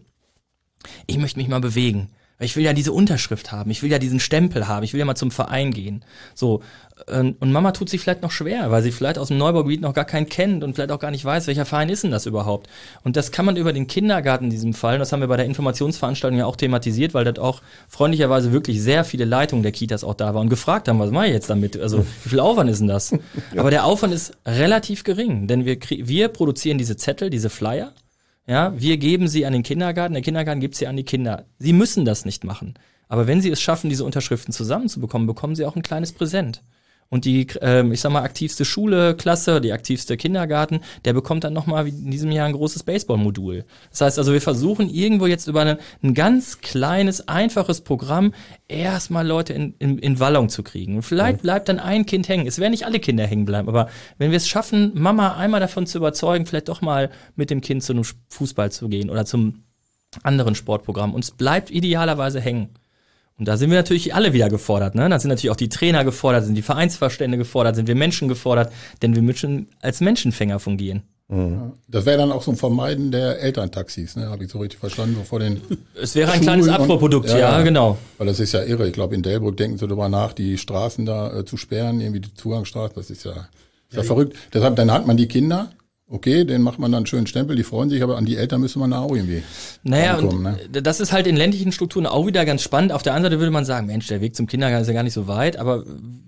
ich möchte mich mal bewegen. Ich will ja diese Unterschrift haben, ich will ja diesen Stempel haben, ich will ja mal zum Verein gehen. So, und Mama tut sich vielleicht noch schwer, weil sie vielleicht aus dem Neubaugebiet noch gar keinen kennt und vielleicht auch gar nicht weiß, welcher Verein ist denn das überhaupt. Und das kann man über den Kindergarten in diesem Fall, das haben wir bei der Informationsveranstaltung ja auch thematisiert, weil das auch freundlicherweise wirklich sehr viele Leitungen der Kitas auch da waren und gefragt haben, was mache ich jetzt damit? Also wie viel Aufwand ist denn das? Aber der Aufwand ist relativ gering, denn wir, wir produzieren diese Zettel, diese Flyer. Ja, wir geben sie an den Kindergarten, der Kindergarten gibt sie an die Kinder. Sie müssen das nicht machen. Aber wenn sie es schaffen, diese Unterschriften zusammenzubekommen, bekommen sie auch ein kleines Präsent. Und die, ähm, ich sag mal, aktivste Schule, Klasse, die aktivste Kindergarten, der bekommt dann nochmal wie in diesem Jahr ein großes Baseballmodul. Das heißt also, wir versuchen irgendwo jetzt über ein, ein ganz kleines, einfaches Programm erstmal Leute in, in, in Wallung zu kriegen. Und vielleicht bleibt dann ein Kind hängen. Es werden nicht alle Kinder hängen bleiben, aber wenn wir es schaffen, Mama einmal davon zu überzeugen, vielleicht doch mal mit dem Kind zu einem Fußball zu gehen oder zum anderen Sportprogramm und es bleibt idealerweise hängen. Und da sind wir natürlich alle wieder gefordert, ne? Da sind natürlich auch die Trainer gefordert, sind die Vereinsvorstände gefordert, sind wir Menschen gefordert, denn wir müssen als Menschenfänger fungieren. Mhm. Das wäre dann auch so ein Vermeiden der Elterntaxis, ne? Habe ich so richtig verstanden, vor den Es wäre ein kleines Abfuhrprodukt, ja, ja, genau. Weil das ist ja irre. Ich glaube, in Delbrück denken sie darüber nach, die Straßen da äh, zu sperren, irgendwie die Zugangsstraßen, das ist ja, ist ja, ja verrückt. Deshalb, dann hat man die Kinder. Okay, den macht man dann einen schönen Stempel, die freuen sich, aber an die Eltern müsste man da auch irgendwie Naja, und ne? Das ist halt in ländlichen Strukturen auch wieder ganz spannend. Auf der anderen Seite würde man sagen, Mensch, der Weg zum Kindergarten ist ja gar nicht so weit, aber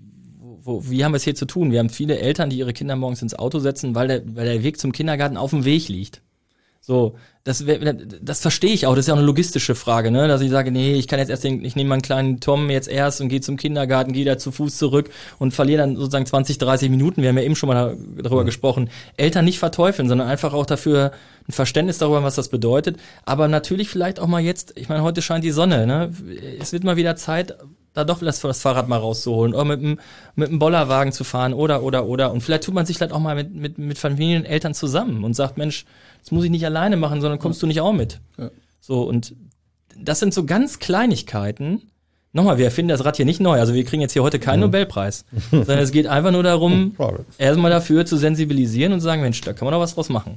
wo, wie haben wir es hier zu tun? Wir haben viele Eltern, die ihre Kinder morgens ins Auto setzen, weil der, weil der Weg zum Kindergarten auf dem Weg liegt. So, das, das verstehe ich auch, das ist ja auch eine logistische Frage, ne, dass ich sage, nee, ich kann jetzt erst den, ich nehme meinen kleinen Tom jetzt erst und gehe zum Kindergarten, gehe da zu Fuß zurück und verliere dann sozusagen zwanzig, dreißig Minuten, wir haben ja eben schon mal darüber mhm. gesprochen, Eltern nicht verteufeln, sondern einfach auch dafür ein Verständnis darüber, was das bedeutet, aber natürlich vielleicht auch mal jetzt, ich meine, heute scheint die Sonne, ne, es wird mal wieder Zeit, da doch das, das Fahrrad mal rauszuholen oder mit dem mit dem Bollerwagen zu fahren oder oder oder und vielleicht tut man sich vielleicht auch mal mit mit mit Familien, Eltern zusammen und sagt, Mensch, das muss ich nicht alleine machen, sondern kommst du nicht auch mit. Ja. So, und das sind so ganz Kleinigkeiten. Nochmal, wir erfinden das Rad hier nicht neu, also wir kriegen jetzt hier heute keinen mhm. Nobelpreis, sondern es geht einfach nur darum, erstmal dafür zu sensibilisieren und zu sagen, Mensch, da kann man doch was draus machen.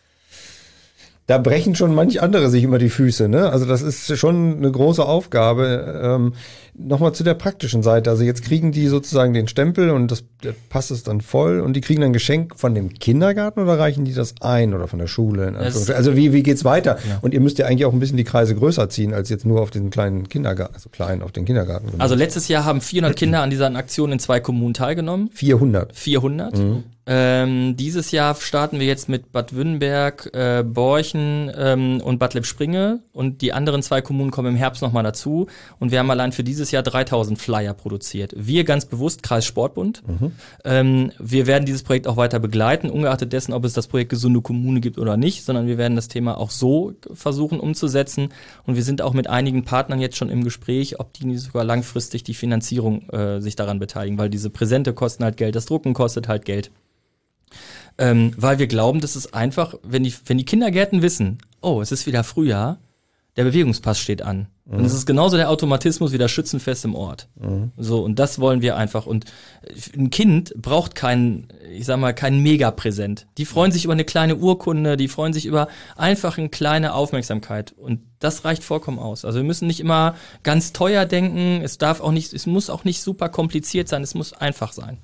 Da brechen schon manch andere sich immer die Füße, ne? Also das ist schon eine große Aufgabe. Ähm, Nochmal zu der praktischen Seite. Also jetzt kriegen die sozusagen den Stempel und das der Pass ist dann voll und die kriegen dann ein Geschenk von dem Kindergarten oder reichen die das ein oder von der Schule? Also wie wie geht's weiter? Ja. Und ihr müsst ja eigentlich auch ein bisschen die Kreise größer ziehen als jetzt nur auf den kleinen Kindergarten, also klein auf den Kindergarten. Gemacht. Also letztes Jahr haben vierhundert Kinder an dieser Aktion in zwei Kommunen teilgenommen. vierhundert vierhundert Mhm. Ähm, dieses Jahr starten wir jetzt mit Bad Wünnenberg, äh, Borchen ähm, und Bad Lippspringe und die anderen zwei Kommunen kommen im Herbst nochmal dazu und wir haben allein für dieses Jahr dreitausend Flyer produziert. Wir ganz bewusst, Kreis Sportbund. Mhm. Ähm, wir werden dieses Projekt auch weiter begleiten, ungeachtet dessen, ob es das Projekt Gesunde Kommune gibt oder nicht, sondern wir werden das Thema auch so versuchen umzusetzen und wir sind auch mit einigen Partnern jetzt schon im Gespräch, ob die sogar langfristig die Finanzierung äh, sich daran beteiligen, weil diese Präsente kosten halt Geld, das Drucken kostet halt Geld. Ähm, weil wir glauben, dass es einfach, wenn die, wenn die Kindergärten wissen, oh, es ist wieder Frühjahr, der Bewegungspass steht an. Mhm. Und es ist genauso der Automatismus wie das Schützenfest im Ort. Mhm. So, und das wollen wir einfach. Und ein Kind braucht kein, ich sag mal, kein Megapräsent. Die freuen sich über eine kleine Urkunde, die freuen sich über einfach eine kleine Aufmerksamkeit. Und das reicht vollkommen aus. Also wir müssen nicht immer ganz teuer denken, es darf auch nicht, es muss auch nicht super kompliziert sein, es muss einfach sein.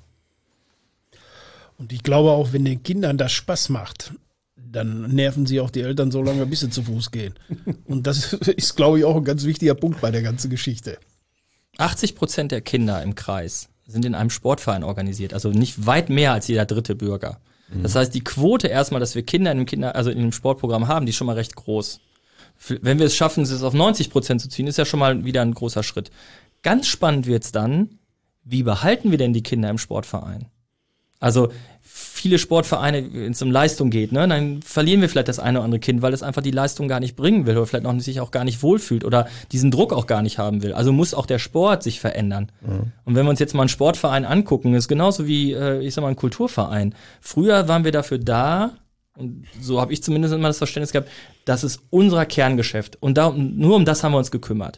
Und ich glaube auch, wenn den Kindern das Spaß macht, dann nerven sie auch die Eltern so lange, bis sie zu Fuß gehen. Und das ist, glaube ich, auch ein ganz wichtiger Punkt bei der ganzen Geschichte. achtzig Prozent der Kinder im Kreis sind in einem Sportverein organisiert, also nicht weit mehr als jeder dritte Bürger. Mhm. Das heißt, die Quote erstmal, dass wir Kinder in einem Kinder, also in einem Sportprogramm haben, die ist schon mal recht groß. Wenn wir es schaffen, es auf neunzig Prozent zu ziehen, ist ja schon mal wieder ein großer Schritt. Ganz spannend wird's dann, wie behalten wir denn die Kinder im Sportverein? Also viele Sportvereine, wenn es um Leistung geht, ne, dann verlieren wir vielleicht das eine oder andere Kind, weil es einfach die Leistung gar nicht bringen will oder vielleicht auch sich auch gar nicht wohlfühlt oder diesen Druck auch gar nicht haben will. Also muss auch der Sport sich verändern. Mhm. Und wenn wir uns jetzt mal einen Sportverein angucken, ist genauso wie, äh, ich sag mal, ein Kulturverein. Früher waren wir dafür da, und so habe ich zumindest immer das Verständnis gehabt, das ist unser Kerngeschäft. Und da, nur um das haben wir uns gekümmert.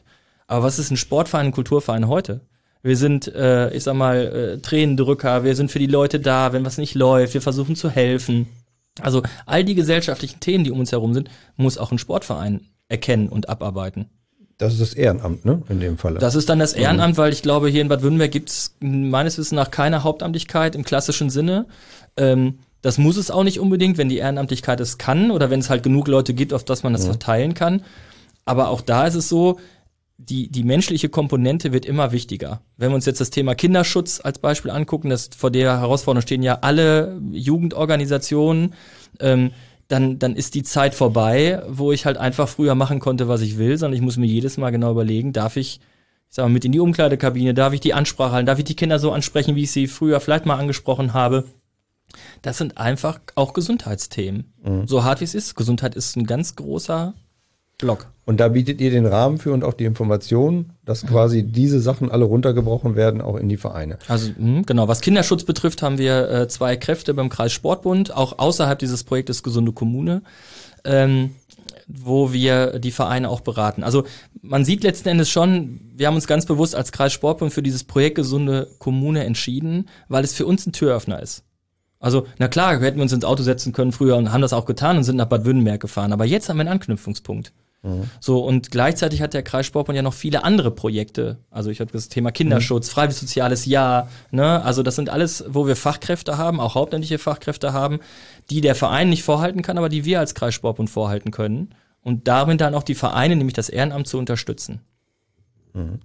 Aber was ist ein Sportverein, ein Kulturverein heute? Wir sind, äh, ich sag mal, äh, Tränendrücker, wir sind für die Leute da, wenn was nicht läuft, wir versuchen zu helfen. Also all die gesellschaftlichen Themen, die um uns herum sind, muss auch ein Sportverein erkennen und abarbeiten. Das ist das Ehrenamt, ne, in dem Falle. Das ist dann das Ehrenamt, weil ich glaube, hier in Bad Württemberg gibt es meines Wissens nach keine Hauptamtlichkeit im klassischen Sinne. Ähm, das muss es auch nicht unbedingt, wenn die Ehrenamtlichkeit es kann oder wenn es halt genug Leute gibt, auf das man das ja. verteilen kann. Aber auch da ist es so, die, die menschliche Komponente wird immer wichtiger. Wenn wir uns jetzt das Thema Kinderschutz als Beispiel angucken, das vor der Herausforderung stehen ja alle Jugendorganisationen, ähm, dann, dann ist die Zeit vorbei, wo ich halt einfach früher machen konnte, was ich will, sondern ich muss mir jedes Mal genau überlegen, darf ich, ich sag mal, mit in die Umkleidekabine, darf ich die Ansprache halten, darf ich die Kinder so ansprechen, wie ich sie früher vielleicht mal angesprochen habe. Das sind einfach auch Gesundheitsthemen. Mhm. So hart wie es ist. Gesundheit ist ein ganz großer Block. Und da bietet ihr den Rahmen für und auch die Informationen, dass quasi diese Sachen alle runtergebrochen werden, auch in die Vereine. Also mh, genau, was Kinderschutz betrifft, haben wir äh, zwei Kräfte beim Kreissportbund, auch außerhalb dieses Projektes Gesunde Kommune, ähm, wo wir die Vereine auch beraten. Also man sieht letzten Endes schon, wir haben uns ganz bewusst als Kreissportbund für dieses Projekt Gesunde Kommune entschieden, weil es für uns ein Türöffner ist. Also, na klar, hätten wir uns ins Auto setzen können früher und haben das auch getan und sind nach Bad Württemberg gefahren. Aber jetzt haben wir einen Anknüpfungspunkt. Mhm. So, und gleichzeitig hat der Kreissportbund ja noch viele andere Projekte. Also ich habe das Thema Kinderschutz, mhm. freiwilliges soziales Jahr, ne? Also das sind alles, wo wir Fachkräfte haben, auch hauptamtliche Fachkräfte haben, die der Verein nicht vorhalten kann, aber die wir als Kreissportbund vorhalten können. Und darin dann auch die Vereine, nämlich das Ehrenamt, zu unterstützen. Mhm.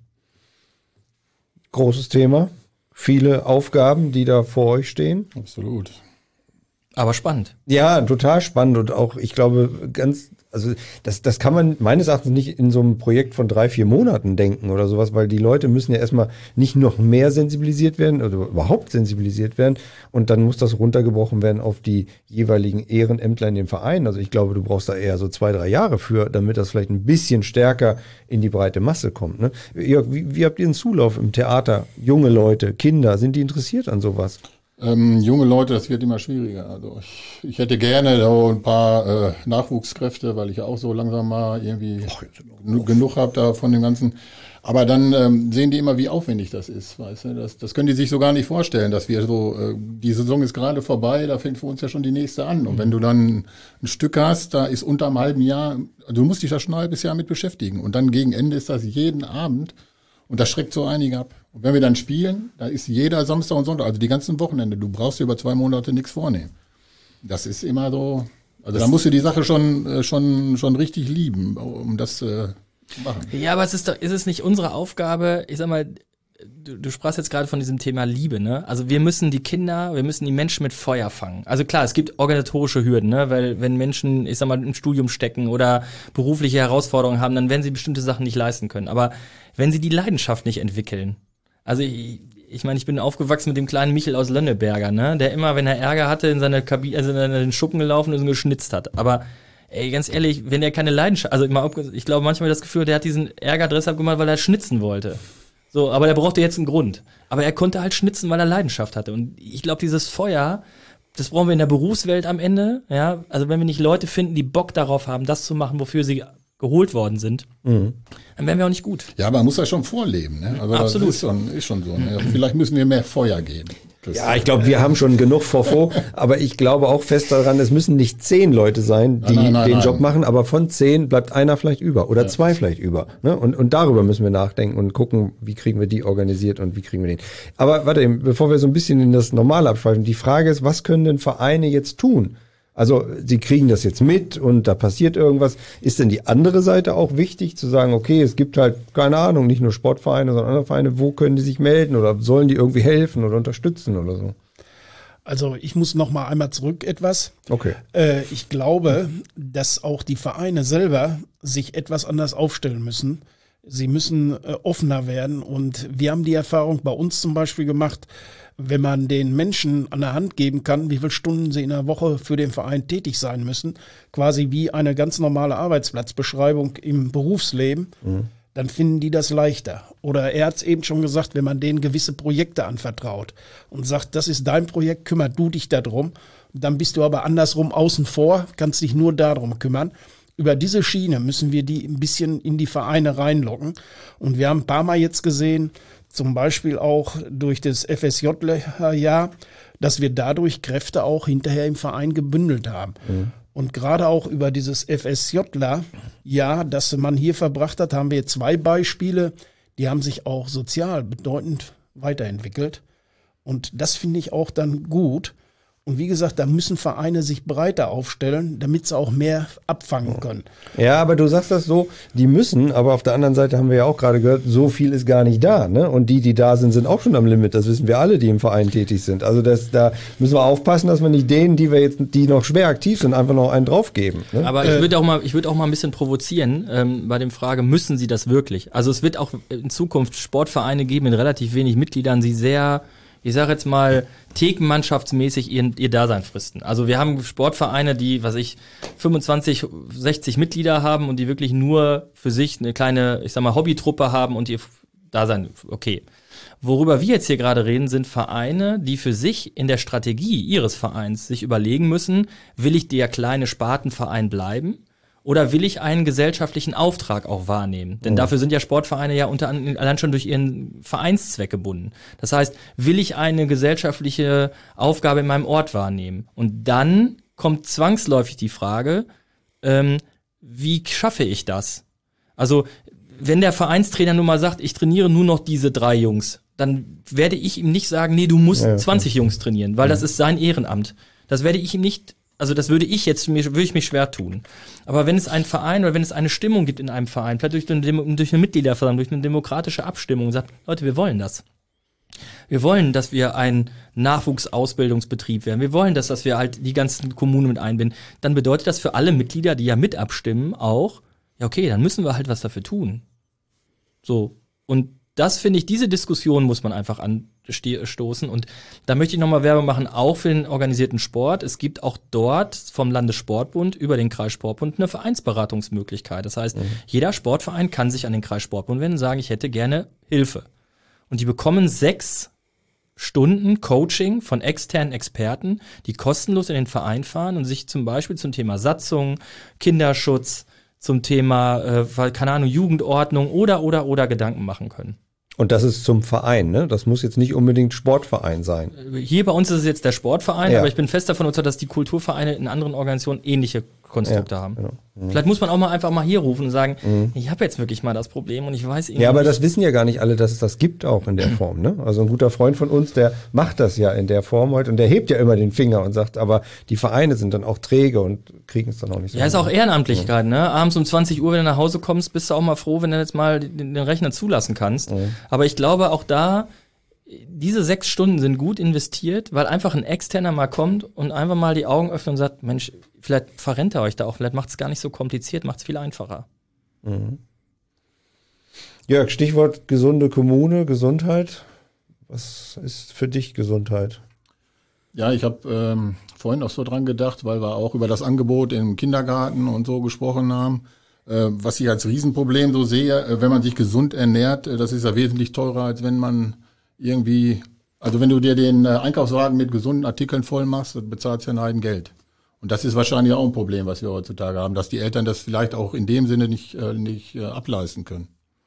Großes Thema. Viele Aufgaben, die da vor euch stehen. Absolut. Aber spannend. Ja, total spannend und auch, ich glaube, ganz, also das, das kann man meines Erachtens nicht in so einem Projekt von drei, vier Monaten denken oder sowas, weil die Leute müssen ja erstmal nicht noch mehr sensibilisiert werden oder überhaupt sensibilisiert werden und dann muss das runtergebrochen werden auf die jeweiligen Ehrenämtler in dem Verein. Also ich glaube, du brauchst da eher so zwei, drei Jahre für, damit das vielleicht ein bisschen stärker in die breite Masse kommt. Ne? Jörg, wie, wie habt ihr einen Zulauf im Theater? Junge Leute, Kinder, sind die interessiert an sowas? Ähm, junge Leute, das wird immer schwieriger. Also ich, ich hätte gerne da ein paar äh, Nachwuchskräfte, weil ich auch so langsam mal irgendwie genug, genug habe da von dem Ganzen. Aber dann ähm, sehen die immer, wie aufwendig das ist, weißt du. Das, das können die sich so gar nicht vorstellen, dass wir so, äh, die Saison ist gerade vorbei, da fängt für uns ja schon die nächste an. Und wenn du dann ein Stück hast, da ist unter einem halben Jahr, du musst dich da schon ein halbes Jahr mit beschäftigen. Und dann gegen Ende ist das jeden Abend. Und das schreckt so einige ab. Und wenn wir dann spielen, da ist jeder Samstag und Sonntag, also die ganzen Wochenende, du brauchst dir über zwei Monate nichts vornehmen. Das ist immer so, also da musst du die Sache schon, schon, schon richtig lieben, um das äh, zu machen. Ja, aber es ist doch, ist es nicht unsere Aufgabe, ich sag mal, du, du sprachst jetzt gerade von diesem Thema Liebe, ne? Also wir müssen die Kinder, wir müssen die Menschen mit Feuer fangen. Also klar, es gibt organisatorische Hürden, ne? Weil wenn Menschen, ich sag mal, im Studium stecken oder berufliche Herausforderungen haben, dann werden sie bestimmte Sachen nicht leisten können. Aber wenn sie die Leidenschaft nicht entwickeln, also ich, ich meine, ich bin aufgewachsen mit dem kleinen Michel aus Lönneberger, ne? Der immer, wenn er Ärger hatte, in seine Kabine, also in den Schuppen gelaufen ist und geschnitzt hat. Aber ey, ganz ehrlich, wenn er keine Leidenschaft, also ich glaube manchmal das Gefühl, der hat diesen Ärger deshalb gemacht, weil er schnitzen wollte. So, aber der brauchte jetzt einen Grund. Aber er konnte halt schnitzen, weil er Leidenschaft hatte. Und ich glaube, dieses Feuer, das brauchen wir in der Berufswelt am Ende. Ja, also wenn wir nicht Leute finden, die Bock darauf haben, das zu machen, wofür sie geholt worden sind, mhm. dann wären wir auch nicht gut. Ja, man muss das schon vorleben. Ne? Also absolut. Das ist schon, ist schon so. Ne? Vielleicht müssen wir mehr Feuer geben. Das ja, ich glaube, wir haben schon genug Vorfo, aber ich glaube auch fest daran, es müssen nicht zehn Leute sein, die nein, nein, nein, den Job nein. machen, aber von zehn bleibt einer vielleicht über oder ja. zwei vielleicht über. Ne? Und, und darüber müssen wir nachdenken und gucken, wie kriegen wir die organisiert und wie kriegen wir den. Aber warte, bevor wir so ein bisschen in das Normale abschweifen, die Frage ist, was können denn Vereine jetzt tun? Also sie kriegen das jetzt mit und da passiert irgendwas. Ist denn die andere Seite auch wichtig, zu sagen, okay, es gibt halt, keine Ahnung, nicht nur Sportvereine, sondern andere Vereine, wo können die sich melden oder sollen die irgendwie helfen oder unterstützen oder so? Also ich muss noch mal einmal zurück etwas. Okay. Äh, ich glaube, dass auch die Vereine selber sich etwas anders aufstellen müssen. Sie müssen äh, offener werden und wir haben die Erfahrung bei uns zum Beispiel gemacht, wenn man den Menschen an der Hand geben kann, wie viele Stunden sie in der Woche für den Verein tätig sein müssen, quasi wie eine ganz normale Arbeitsplatzbeschreibung im Berufsleben, mhm. dann finden die das leichter. Oder er hat es eben schon gesagt, wenn man denen gewisse Projekte anvertraut und sagt, das ist dein Projekt, kümmer du dich darum, dann bist du aber andersrum außen vor, kannst dich nur darum kümmern. über diese Schiene müssen wir die ein bisschen in die Vereine reinlocken. Und wir haben ein paar Mal jetzt gesehen, zum Beispiel auch durch das F S J-Jahr, dass wir dadurch Kräfte auch hinterher im Verein gebündelt haben. Mhm. Und gerade auch über dieses F S J-Jahr, das man hier verbracht hat, haben wir zwei Beispiele, die haben sich auch sozial bedeutend weiterentwickelt. Und das finde ich auch dann gut. Und wie gesagt, da müssen Vereine sich breiter aufstellen, damit sie auch mehr abfangen können. Ja, aber du sagst das so, die müssen, aber auf der anderen Seite haben wir ja auch gerade gehört, so viel ist gar nicht da, ne? Und die, die da sind, sind auch schon am Limit. Das wissen wir alle, die im Verein tätig sind. Also das, da müssen wir aufpassen, dass wir nicht denen, die wir jetzt, die noch schwer aktiv sind, einfach noch einen draufgeben. Ne? Aber ich würde auch mal, ich würde auch mal ein bisschen provozieren ähm, bei dem Frage, müssen sie das wirklich? Also es wird auch in Zukunft Sportvereine geben mit relativ wenig Mitgliedern, die sehr, ich sage jetzt mal, thekenmannschaftsmäßig ihr, ihr Dasein fristen. Also wir haben Sportvereine, die, was ich, fünfundzwanzig, sechzig Mitglieder haben und die wirklich nur für sich eine kleine, ich sag mal, Hobbytruppe haben und ihr Dasein, okay. Worüber wir jetzt hier gerade reden, sind Vereine, die für sich in der Strategie ihres Vereins sich überlegen müssen, will ich der kleine Spartenverein bleiben? Oder will ich einen gesellschaftlichen Auftrag auch wahrnehmen? Denn oh. dafür sind ja Sportvereine ja unter anderem allein schon durch ihren Vereinszweck gebunden. Das heißt, will ich eine gesellschaftliche Aufgabe in meinem Ort wahrnehmen? Und dann kommt zwangsläufig die Frage, ähm, wie schaffe ich das? Also, wenn der Vereinstrainer nun mal sagt, ich trainiere nur noch diese drei Jungs, dann werde ich ihm nicht sagen, nee, du musst ja, zwanzig Jungs trainieren, weil ja. das ist sein Ehrenamt. Das werde ich ihm nicht Also das würde ich jetzt, mir würde ich mich schwer tun. Aber wenn es einen Verein oder wenn es eine Stimmung gibt in einem Verein, vielleicht durch eine, durch eine Mitgliederversammlung, durch eine demokratische Abstimmung, sagt, Leute, wir wollen das. Wir wollen, dass wir ein Nachwuchsausbildungsbetrieb werden. Wir wollen, dass, dass wir halt die ganzen Kommunen mit einbinden. Dann bedeutet das für alle Mitglieder, die ja mit abstimmen, auch, ja okay, dann müssen wir halt was dafür tun. So. Und das finde ich, diese Diskussion muss man einfach anstoßen. Und da möchte ich nochmal Werbung machen, auch für den organisierten Sport. Es gibt auch dort vom Landessportbund über den Kreissportbund eine Vereinsberatungsmöglichkeit. Das heißt, mhm. jeder Sportverein kann sich an den Kreissportbund wenden und sagen, ich hätte gerne Hilfe. Und die bekommen sechs Stunden Coaching von externen Experten, die kostenlos in den Verein fahren und sich zum Beispiel zum Thema Satzung, Kinderschutz, zum Thema, äh, keine Ahnung, Jugendordnung oder, oder, oder Gedanken machen können. Und das ist zum Verein, ne? Das muss jetzt nicht unbedingt Sportverein sein. Hier bei uns ist es jetzt der Sportverein, ja. aber ich bin fest davon überzeugt, dass die Kulturvereine in anderen Organisationen ähnliche Konstrukte ja, haben. Genau. Mhm. Vielleicht muss man auch mal einfach mal hier rufen und sagen, mhm. ich habe jetzt wirklich mal das Problem und ich weiß irgendwie Ja, aber nicht. das wissen ja gar nicht alle, dass es das gibt auch in der Form, ne? Also ein guter Freund von uns, der macht das ja in der Form heute und der hebt ja immer den Finger und sagt, aber die Vereine sind dann auch träge und kriegen es dann auch nicht so. Ja, ist auch Ehrenamtlichkeit, ja. ne? Abends um zwanzig Uhr, wenn du nach Hause kommst, bist du auch mal froh, wenn du jetzt mal den, den Rechner zulassen kannst. Mhm. Aber ich glaube auch da, diese sechs Stunden sind gut investiert, weil einfach ein Externer mal kommt und einfach mal die Augen öffnet und sagt, Mensch, vielleicht verrennt er euch da auch, vielleicht macht es gar nicht so kompliziert, macht es viel einfacher. Mhm. Jörg, Stichwort gesunde Kommune, Gesundheit. Was ist für dich Gesundheit? Ja, ich habe ähm, vorhin auch so dran gedacht, weil wir auch über das Angebot im Kindergarten und so gesprochen haben. Äh, was ich als Riesenproblem so sehe, äh, wenn man sich gesund ernährt, äh, das ist ja wesentlich teurer, als wenn man irgendwie, also wenn du dir den äh, Einkaufswagen mit gesunden Artikeln voll machst, dann bezahlst du ja ein Geld. Und das ist wahrscheinlich auch ein Problem, was wir heutzutage haben, dass die Eltern das vielleicht auch in dem Sinne nicht, äh, nicht äh, ableisten können.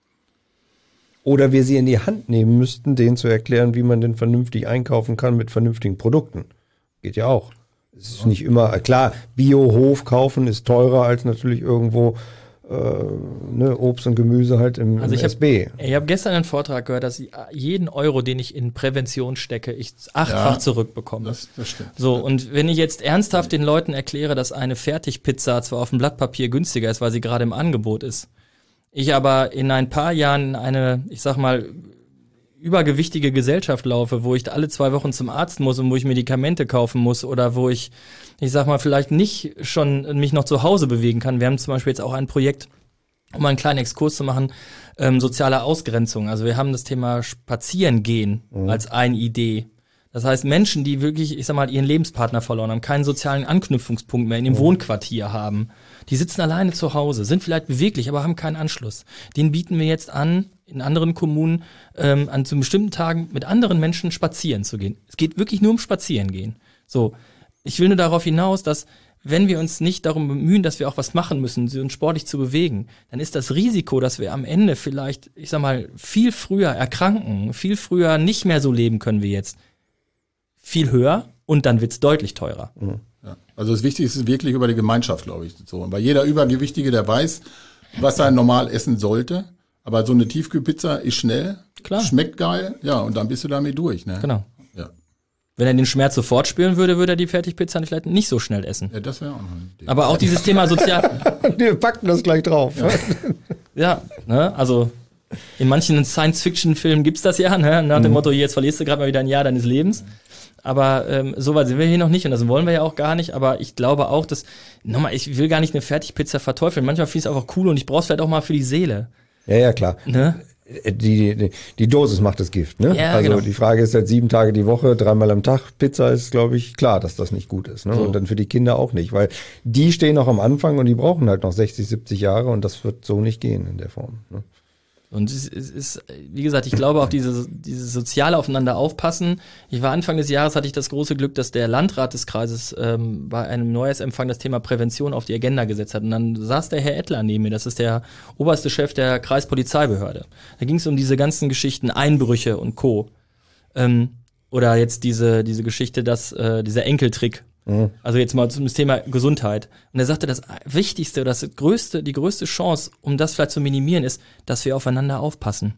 Oder wir sie in die Hand nehmen müssten, denen zu erklären, wie man denn vernünftig einkaufen kann mit vernünftigen Produkten. Geht ja auch. Es ist ja. nicht immer, klar, Bio-Hof kaufen ist teurer als natürlich irgendwo äh, ne, Obst und Gemüse halt im, also im ich hab, S B. Ich habe gestern einen Vortrag gehört, dass ich jeden Euro, den ich in Prävention stecke, ich achtfach ja, zurückbekomme. Das, das stimmt. So, und wenn ich jetzt ernsthaft den Leuten erkläre, dass eine Fertigpizza zwar auf dem Blatt Papier günstiger ist, weil sie gerade im Angebot ist, ich aber in ein paar Jahren in eine, ich sag mal, übergewichtige Gesellschaft laufe, wo ich alle zwei Wochen zum Arzt muss und wo ich Medikamente kaufen muss oder wo ich, ich sag mal, vielleicht nicht schon mich noch zu Hause bewegen kann. Wir haben zum Beispiel jetzt auch ein Projekt, um einen kleinen Exkurs zu machen, ähm, soziale Ausgrenzung. Also wir haben das Thema Spazierengehen mhm. als eine Idee. Das heißt, Menschen, die wirklich, ich sag mal, ihren Lebenspartner verloren haben, keinen sozialen Anknüpfungspunkt mehr in dem mhm. Wohnquartier haben, die sitzen alleine zu Hause, sind vielleicht beweglich, aber haben keinen Anschluss. Den bieten wir jetzt an, in anderen Kommunen, ähm, an zu bestimmten Tagen mit anderen Menschen spazieren zu gehen. Es geht wirklich nur um Spazierengehen. So, ich will nur darauf hinaus, dass wenn wir uns nicht darum bemühen, dass wir auch was machen müssen, uns sportlich zu bewegen, dann ist das Risiko, dass wir am Ende vielleicht, ich sag mal, viel früher erkranken, viel früher nicht mehr so leben können wie jetzt, viel höher und dann wird's deutlich teurer. Mhm. Ja. Also das Wichtigste ist wirklich über die Gemeinschaft, glaube ich. So. Weil jeder Übergewichtige, der weiß, was er normal essen sollte, aber so eine Tiefkühlpizza ist schnell, Klar. schmeckt geil, ja, und dann bist du damit durch. Ne? Genau. Ja. Wenn er den Schmerz sofort spüren würde, würde er die Fertigpizza vielleicht nicht so schnell essen. Ja, das wäre auch noch eine Idee. Aber auch dieses Thema sozial... Wir packen das gleich drauf. Ja. Ja, ne, also in manchen Science-Fiction-Filmen gibt's das ja, ne, nach dem Mhm. Motto, jetzt verlierst du gerade mal wieder ein Jahr deines Lebens. Aber ähm, so weit sind wir hier noch nicht und das wollen wir ja auch gar nicht. Aber ich glaube auch, dass, nochmal, ich will gar nicht eine Fertigpizza verteufeln. Manchmal finde ich es einfach cool und ich brauche es vielleicht auch mal für die Seele. Ja, ja, klar. Ne? Die, die, die Dosis macht das Gift, ne? Ja, also genau. die Frage ist halt sieben Tage die Woche, dreimal am Tag Pizza ist, glaube ich, klar, dass das nicht gut ist. Ne? So. Und dann für die Kinder auch nicht, weil die stehen noch am Anfang und die brauchen halt noch sechzig, siebzig Jahre und das wird so nicht gehen in der Form. Ne? Und es ist, ist, wie gesagt, ich glaube auch diese, diese soziale Aufeinander aufpassen. Ich war Anfang des Jahres, hatte ich das große Glück, dass der Landrat des Kreises ähm, bei einem Neujahrsempfang das Thema Prävention auf die Agenda gesetzt hat. Und dann saß der Herr Ettler neben mir, das ist der oberste Chef der Kreispolizeibehörde. Da ging es um diese ganzen Geschichten, Einbrüche und Co. Ähm, oder jetzt diese, diese Geschichte, dass äh, dieser Enkeltrick. Also jetzt mal zum Thema Gesundheit. Und er sagte, das Wichtigste, das größte, die größte Chance, um das vielleicht zu minimieren, ist, dass wir aufeinander aufpassen.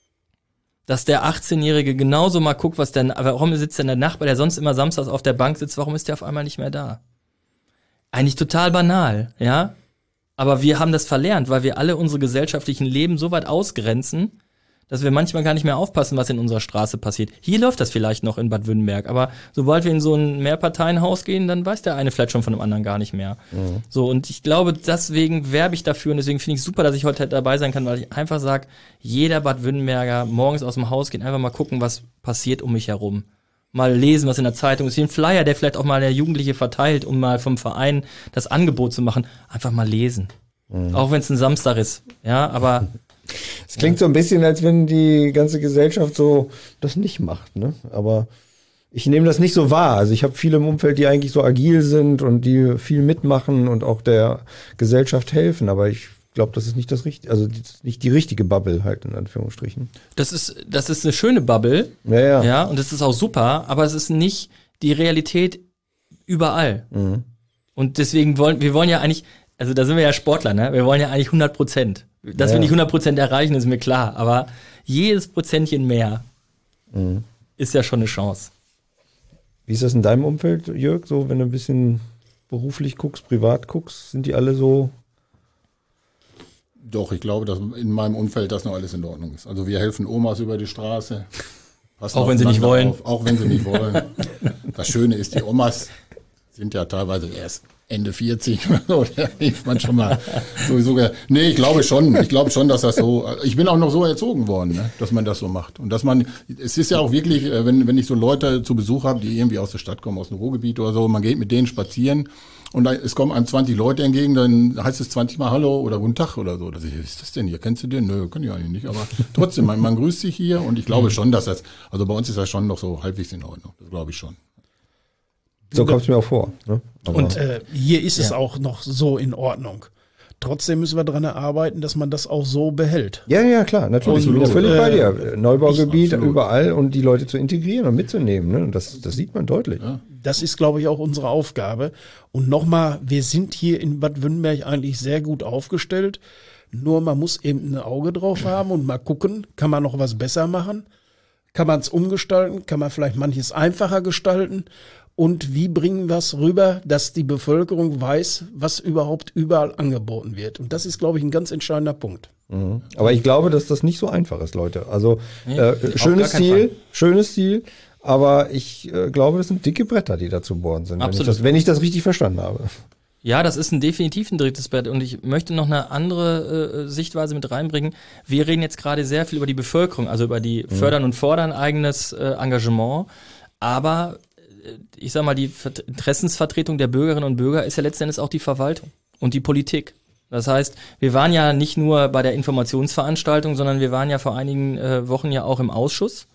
Dass der achtzehnjährige genauso mal guckt, was der, warum sitzt denn der Nachbar, der sonst immer samstags auf der Bank sitzt, warum ist der auf einmal nicht mehr da? Eigentlich total banal, ja? Aber wir haben das verlernt, weil wir alle unsere gesellschaftlichen Leben so weit ausgrenzen, dass wir manchmal gar nicht mehr aufpassen, was in unserer Straße passiert. Hier läuft das vielleicht noch in Bad Württemberg, aber sobald wir in so ein Mehrparteienhaus gehen, dann weiß der eine vielleicht schon von dem anderen gar nicht mehr. Mhm. So, und ich glaube, deswegen werbe ich dafür und deswegen finde ich super, dass ich heute dabei sein kann, weil ich einfach sage, jeder Bad Württemberger morgens aus dem Haus geht, einfach mal gucken, was passiert um mich herum. Mal lesen, was in der Zeitung ist. Wie ein Flyer, der vielleicht auch mal der Jugendliche verteilt, um mal vom Verein das Angebot zu machen. Einfach mal lesen. Mhm. Auch wenn es ein Samstag ist. Ja, aber es klingt so ein bisschen, als wenn die ganze Gesellschaft so das nicht macht, ne? Aber ich nehme das nicht so wahr. Also ich habe viele im Umfeld, die eigentlich so agil sind und die viel mitmachen und auch der Gesellschaft helfen. Aber ich glaube, das ist nicht das richtige, also das ist nicht die richtige Bubble halt in Anführungsstrichen. Das ist, das ist eine schöne Bubble. Ja, ja. Ja, und das ist auch super, aber es ist nicht die Realität überall. Mhm. Und deswegen wollen, wir wollen ja eigentlich, also da sind wir ja Sportler, ne? Wir wollen ja eigentlich hundert Prozent. Dass ja. wir nicht hundert Prozent erreichen, ist mir klar. Aber jedes Prozentchen mehr mhm. ist ja schon eine Chance. Wie ist das in deinem Umfeld, Jörg? So, wenn du ein bisschen beruflich guckst, privat guckst, sind die alle so? Doch, ich glaube, dass in meinem Umfeld das noch alles in Ordnung ist. Also wir helfen Omas über die Straße. Auch wenn sie nicht wollen. Auf, auch wenn sie nicht wollen. Das Schöne ist, die Omas sind ja teilweise erst Ende vierzig oder so, da hilft man schon mal sowieso. Nee, ich glaube schon, ich glaube schon, dass das so, ich bin auch noch so erzogen worden, ne, dass man das so macht. Und dass man, es ist ja auch wirklich, wenn, wenn ich so Leute zu Besuch habe, die irgendwie aus der Stadt kommen, aus dem Ruhrgebiet oder so, man geht mit denen spazieren und da, es kommen einem zwanzig Leute entgegen, dann heißt es zwanzig Mal Hallo oder Guten Tag oder so. Da sag ich, was ist das denn hier? Kennst du den? Nö, kann ich eigentlich nicht, aber trotzdem, man, man grüßt sich hier und ich glaube schon, dass das, also bei uns ist das schon noch so halbwegs in Ordnung, das glaube ich schon. So kommt es mir auch vor. Ne? Aber Und äh, hier ist es Ja. auch noch so in Ordnung. Trotzdem müssen wir daran arbeiten, dass man das auch so behält. ja, ja, klar, natürlich. Und, Ich bin da völlig äh, bei dir. Neubaugebiet absolut. überall und die Leute zu integrieren und mitzunehmen. Ne? Und das, das sieht man deutlich. Ja. Das ist, glaube ich, auch unsere Aufgabe. Und nochmal, wir sind hier in Bad Württemberg eigentlich sehr gut aufgestellt. Nur man muss eben ein Auge drauf haben und mal gucken, kann man noch was besser machen? Kann man es umgestalten? Kann man vielleicht manches einfacher gestalten? Und wie bringen wir es rüber, dass die Bevölkerung weiß, was überhaupt überall angeboten wird? Und das ist, glaube ich, ein ganz entscheidender Punkt. Mhm. Aber ich glaube, dass das nicht so einfach ist, Leute. Also Nee, äh, auf schönes gar keinen Ziel, Fall. schönes Ziel, aber ich äh, glaube, das sind dicke Bretter, die da zu bohren sind, wenn ich, Absolut. das, wenn ich das richtig verstanden habe. Ja, das ist ein definitiv ein drittes Brett und ich möchte noch eine andere äh, Sichtweise mit reinbringen. Wir reden jetzt gerade sehr viel über die Bevölkerung, also über die Fördern und Fordern eigenes äh, Engagement, aber äh, ich sag mal, die Vert- Interessensvertretung der Bürgerinnen und Bürger ist ja letzten Endes auch die Verwaltung und die Politik. Das heißt, wir waren ja nicht nur bei der Informationsveranstaltung, sondern wir waren ja vor einigen äh, Wochen ja auch im Ausschuss.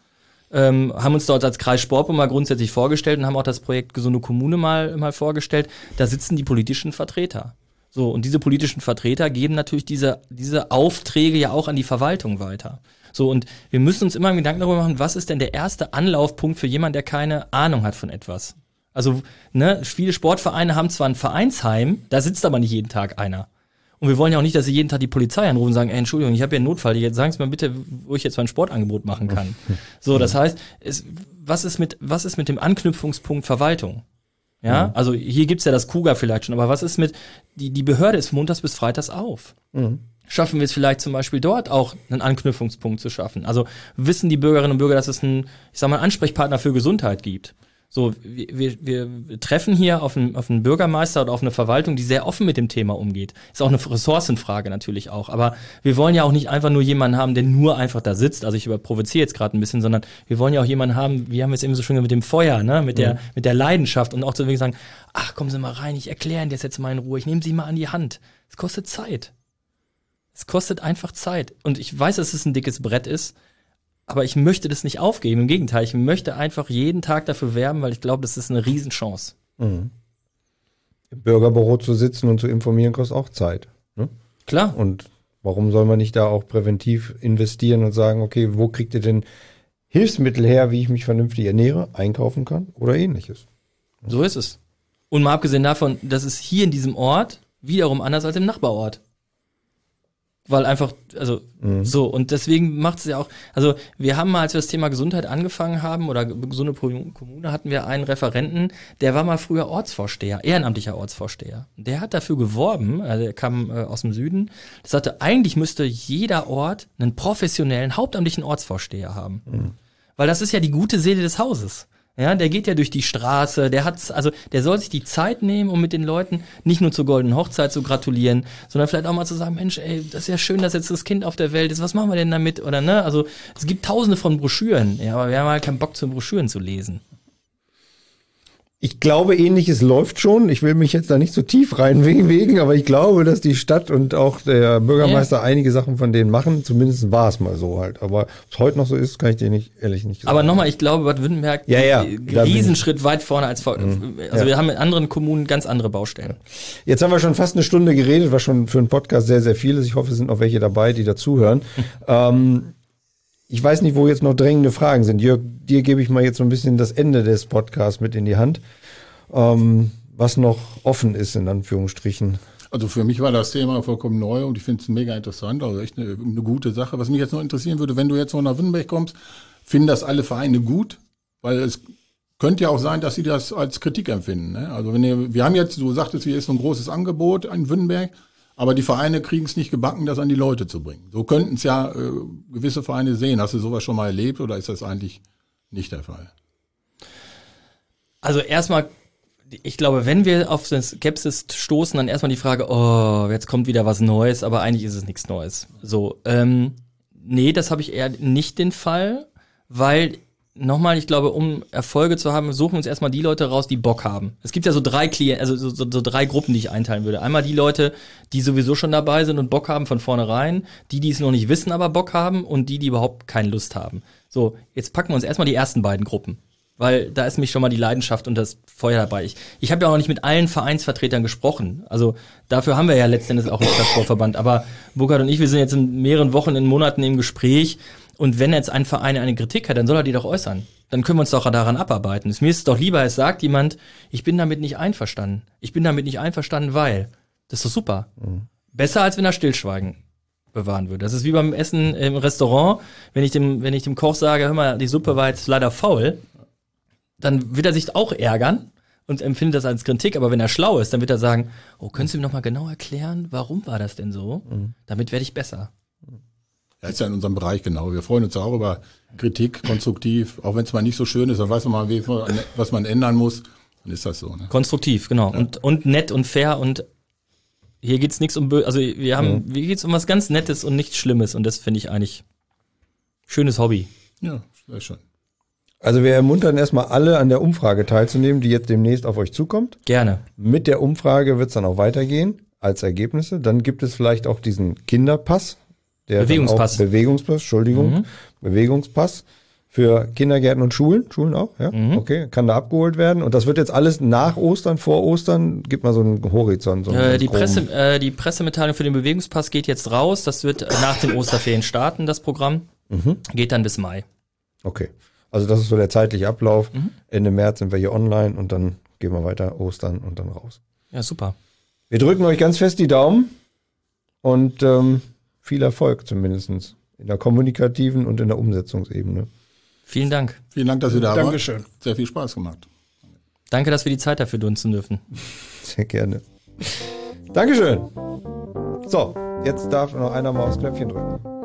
ähm, haben uns dort als Kreis Sportbund mal grundsätzlich vorgestellt und haben auch das Projekt Gesunde Kommune mal, mal vorgestellt. Da sitzen die politischen Vertreter. So, und diese politischen Vertreter geben natürlich diese, diese Aufträge ja auch an die Verwaltung weiter. So, und wir müssen uns immer Gedanken darüber machen, was ist denn der erste Anlaufpunkt für jemanden, der keine Ahnung hat von etwas? Also, ne, viele Sportvereine haben zwar ein Vereinsheim, da sitzt aber nicht jeden Tag einer. Und wir wollen ja auch nicht, dass sie jeden Tag die Polizei anrufen und sagen, ey, Entschuldigung, ich habe hier einen Notfall, jetzt sagen Sie mir bitte, wo ich jetzt mein Sportangebot machen kann. So, das heißt, es, was ist mit, was ist mit dem Anknüpfungspunkt Verwaltung? Ja, mhm. Also hier gibt's ja das KUGA vielleicht schon, aber was ist mit, die, die Behörde ist montags bis freitags auf. Mhm. Schaffen wir es vielleicht zum Beispiel dort auch einen Anknüpfungspunkt zu schaffen? Also wissen die Bürgerinnen und Bürger, dass es einen, ich sag mal, Ansprechpartner für Gesundheit gibt? So, wir, wir, wir treffen hier auf einen, auf einen Bürgermeister oder auf eine Verwaltung, die sehr offen mit dem Thema umgeht. Ist auch eine Ressourcenfrage natürlich auch. Aber wir wollen ja auch nicht einfach nur jemanden haben, der nur einfach da sitzt. Also ich überprovoziere jetzt gerade ein bisschen, sondern wir wollen ja auch jemanden haben, wie haben wir es eben so schön gesagt, mit dem Feuer, ne, mit der, mhm. mit der Leidenschaft und auch zu sagen, ach, kommen Sie mal rein, ich erkläre Ihnen das jetzt mal in Ruhe, ich nehme Sie mal an die Hand. Es kostet Zeit. Es kostet einfach Zeit. Und ich weiß, dass es ein dickes Brett ist, aber ich möchte das nicht aufgeben. Im Gegenteil, ich möchte einfach jeden Tag dafür werben, weil ich glaube, das ist eine Riesenchance. Mhm. Im Bürgerbüro zu sitzen und zu informieren kostet auch Zeit. Ne? Klar. Und warum soll man nicht da auch präventiv investieren und sagen, okay, wo kriegt ihr denn Hilfsmittel her, wie ich mich vernünftig ernähre, einkaufen kann oder ähnliches? So ist es. Und mal abgesehen davon, das ist hier in diesem Ort wiederum anders als im Nachbarort. Weil einfach, also mhm. so, und deswegen macht es ja auch, also wir haben mal, als wir das Thema Gesundheit angefangen haben oder gesunde Kommune, hatten wir einen Referenten, der war mal früher Ortsvorsteher, ehrenamtlicher Ortsvorsteher. Der hat dafür geworben, also er kam äh, aus dem Süden, der sagte, eigentlich müsste jeder Ort einen professionellen, hauptamtlichen Ortsvorsteher haben. Mhm. Weil das ist ja die gute Seele des Hauses. Ja, der geht ja durch die Straße, der hat's, also der soll sich die Zeit nehmen, um mit den Leuten nicht nur zur goldenen Hochzeit zu gratulieren, sondern vielleicht auch mal zu sagen, Mensch, ey, das ist ja schön, dass jetzt das Kind auf der Welt ist, was machen wir denn damit? Oder ne? Also es gibt tausende von Broschüren, ja, aber wir haben halt keinen Bock, zu Broschüren zu lesen. Ich glaube, Ähnliches läuft schon. Ich will mich jetzt da nicht so tief reinwegen, aber ich glaube, dass die Stadt und auch der Bürgermeister ja. einige Sachen von denen machen. Zumindest war es mal so halt. Aber ob es heute noch so ist, kann ich dir nicht ehrlich nicht sagen. Aber nochmal, ich glaube, Bad Württemberg ja, ja, einen Riesenschritt weit vorne als vor. Mhm. Also ja. wir haben in anderen Kommunen ganz andere Baustellen. Jetzt haben wir schon fast eine Stunde geredet, was schon für einen Podcast sehr, sehr viel ist. Ich hoffe, es sind noch welche dabei, die dazuhören. ähm, Ich weiß nicht, wo jetzt noch drängende Fragen sind. Jörg, dir gebe ich mal jetzt so ein bisschen das Ende des Podcasts mit in die Hand, ähm, was noch offen ist, in Anführungsstrichen. Also für mich war das Thema vollkommen neu und ich finde es mega interessant, also echt eine, eine gute Sache. Was mich jetzt noch interessieren würde, wenn du jetzt noch nach Württemberg kommst, finden das alle Vereine gut? Weil es könnte ja auch sein, dass sie das als Kritik empfinden. Ne? Also wenn ihr, wir haben jetzt, du sagtest, hier ist so ein großes Angebot in Württemberg, aber die Vereine kriegen es nicht gebacken, das an die Leute zu bringen. So könnten es ja äh, gewisse Vereine sehen. Hast du sowas schon mal erlebt oder ist das eigentlich nicht der Fall? Also erstmal, ich glaube, wenn wir auf den Skepsis stoßen, dann erstmal die Frage, oh, jetzt kommt wieder was Neues, aber eigentlich ist es nichts Neues. So, ähm, nee, das habe ich eher nicht den Fall, weil nochmal, ich glaube, um Erfolge zu haben, suchen wir uns erstmal die Leute raus, die Bock haben. Es gibt ja so drei Klienten, also so, so, so drei Gruppen, die ich einteilen würde. Einmal die Leute, die sowieso schon dabei sind und Bock haben von vornherein, die, die es noch nicht wissen, aber Bock haben und die, die überhaupt keine Lust haben. So, jetzt packen wir uns erstmal die ersten beiden Gruppen, weil da ist mich schon mal die Leidenschaft und das Feuer dabei. Ich, ich habe ja auch noch nicht mit allen Vereinsvertretern gesprochen. Also dafür haben wir ja letztendlich auch einen Stadtsportverband. Aber Burkhard und ich, wir sind jetzt in mehreren Wochen, in Monaten im Gespräch. Und wenn jetzt ein Verein eine Kritik hat, dann soll er die doch äußern. Dann können wir uns doch daran abarbeiten. Mir ist es doch lieber, es sagt jemand, ich bin damit nicht einverstanden. Ich bin damit nicht einverstanden, weil. Das ist doch super. Mhm. Besser, als wenn er Stillschweigen bewahren würde. Das ist wie beim Essen im Restaurant. Wenn ich dem, wenn ich dem Koch sage, hör mal, die Suppe war jetzt leider faul, dann wird er sich auch ärgern und empfindet das als Kritik. Aber wenn er schlau ist, dann wird er sagen, oh, können Sie mir noch mal genau erklären, warum war das denn so? Mhm. Damit werde ich besser. Ja, ist ja in unserem Bereich genau. Wir freuen uns ja auch über Kritik, konstruktiv. Auch wenn es mal nicht so schön ist, dann weiß man mal, was man ändern muss. Dann ist das so. Ne? Konstruktiv, genau. Ja. Und, und nett und fair und hier geht's nichts um, also wir haben, mhm. hier geht's um was ganz Nettes und nichts Schlimmes und das finde ich eigentlich schönes Hobby. Ja, sehr schön. Also wir ermuntern erstmal alle an der Umfrage teilzunehmen, die jetzt demnächst auf euch zukommt. Gerne. Mit der Umfrage wird's dann auch weitergehen als Ergebnisse. Dann gibt es vielleicht auch diesen Kinderpass. Der Bewegungspass. Bewegungspass, Entschuldigung. Mhm. Bewegungspass für Kindergärten und Schulen. Schulen auch, ja? Mhm. Okay, kann da abgeholt werden. Und das wird jetzt alles nach Ostern, vor Ostern? Gib mal so einen Horizont. So einen Äh, die, groben. Presse, äh, die Pressemitteilung für den Bewegungspass geht jetzt raus. Das wird äh, nach den Osterferien starten, das Programm. Mhm. Geht dann bis Mai. Okay, also das ist so der zeitliche Ablauf. Mhm. Ende März sind wir hier online und dann gehen wir weiter Ostern und dann raus. Ja, super. Wir drücken euch ganz fest die Daumen und ähm, viel Erfolg zumindest in der kommunikativen und in der Umsetzungsebene. Vielen Dank. Vielen Dank, dass ihr da wart. Dankeschön. Sehr viel Spaß gemacht. Danke, dass wir die Zeit dafür nutzen dürfen. Sehr gerne. Dankeschön. So, jetzt darf noch einer mal aufs Knöpfchen drücken.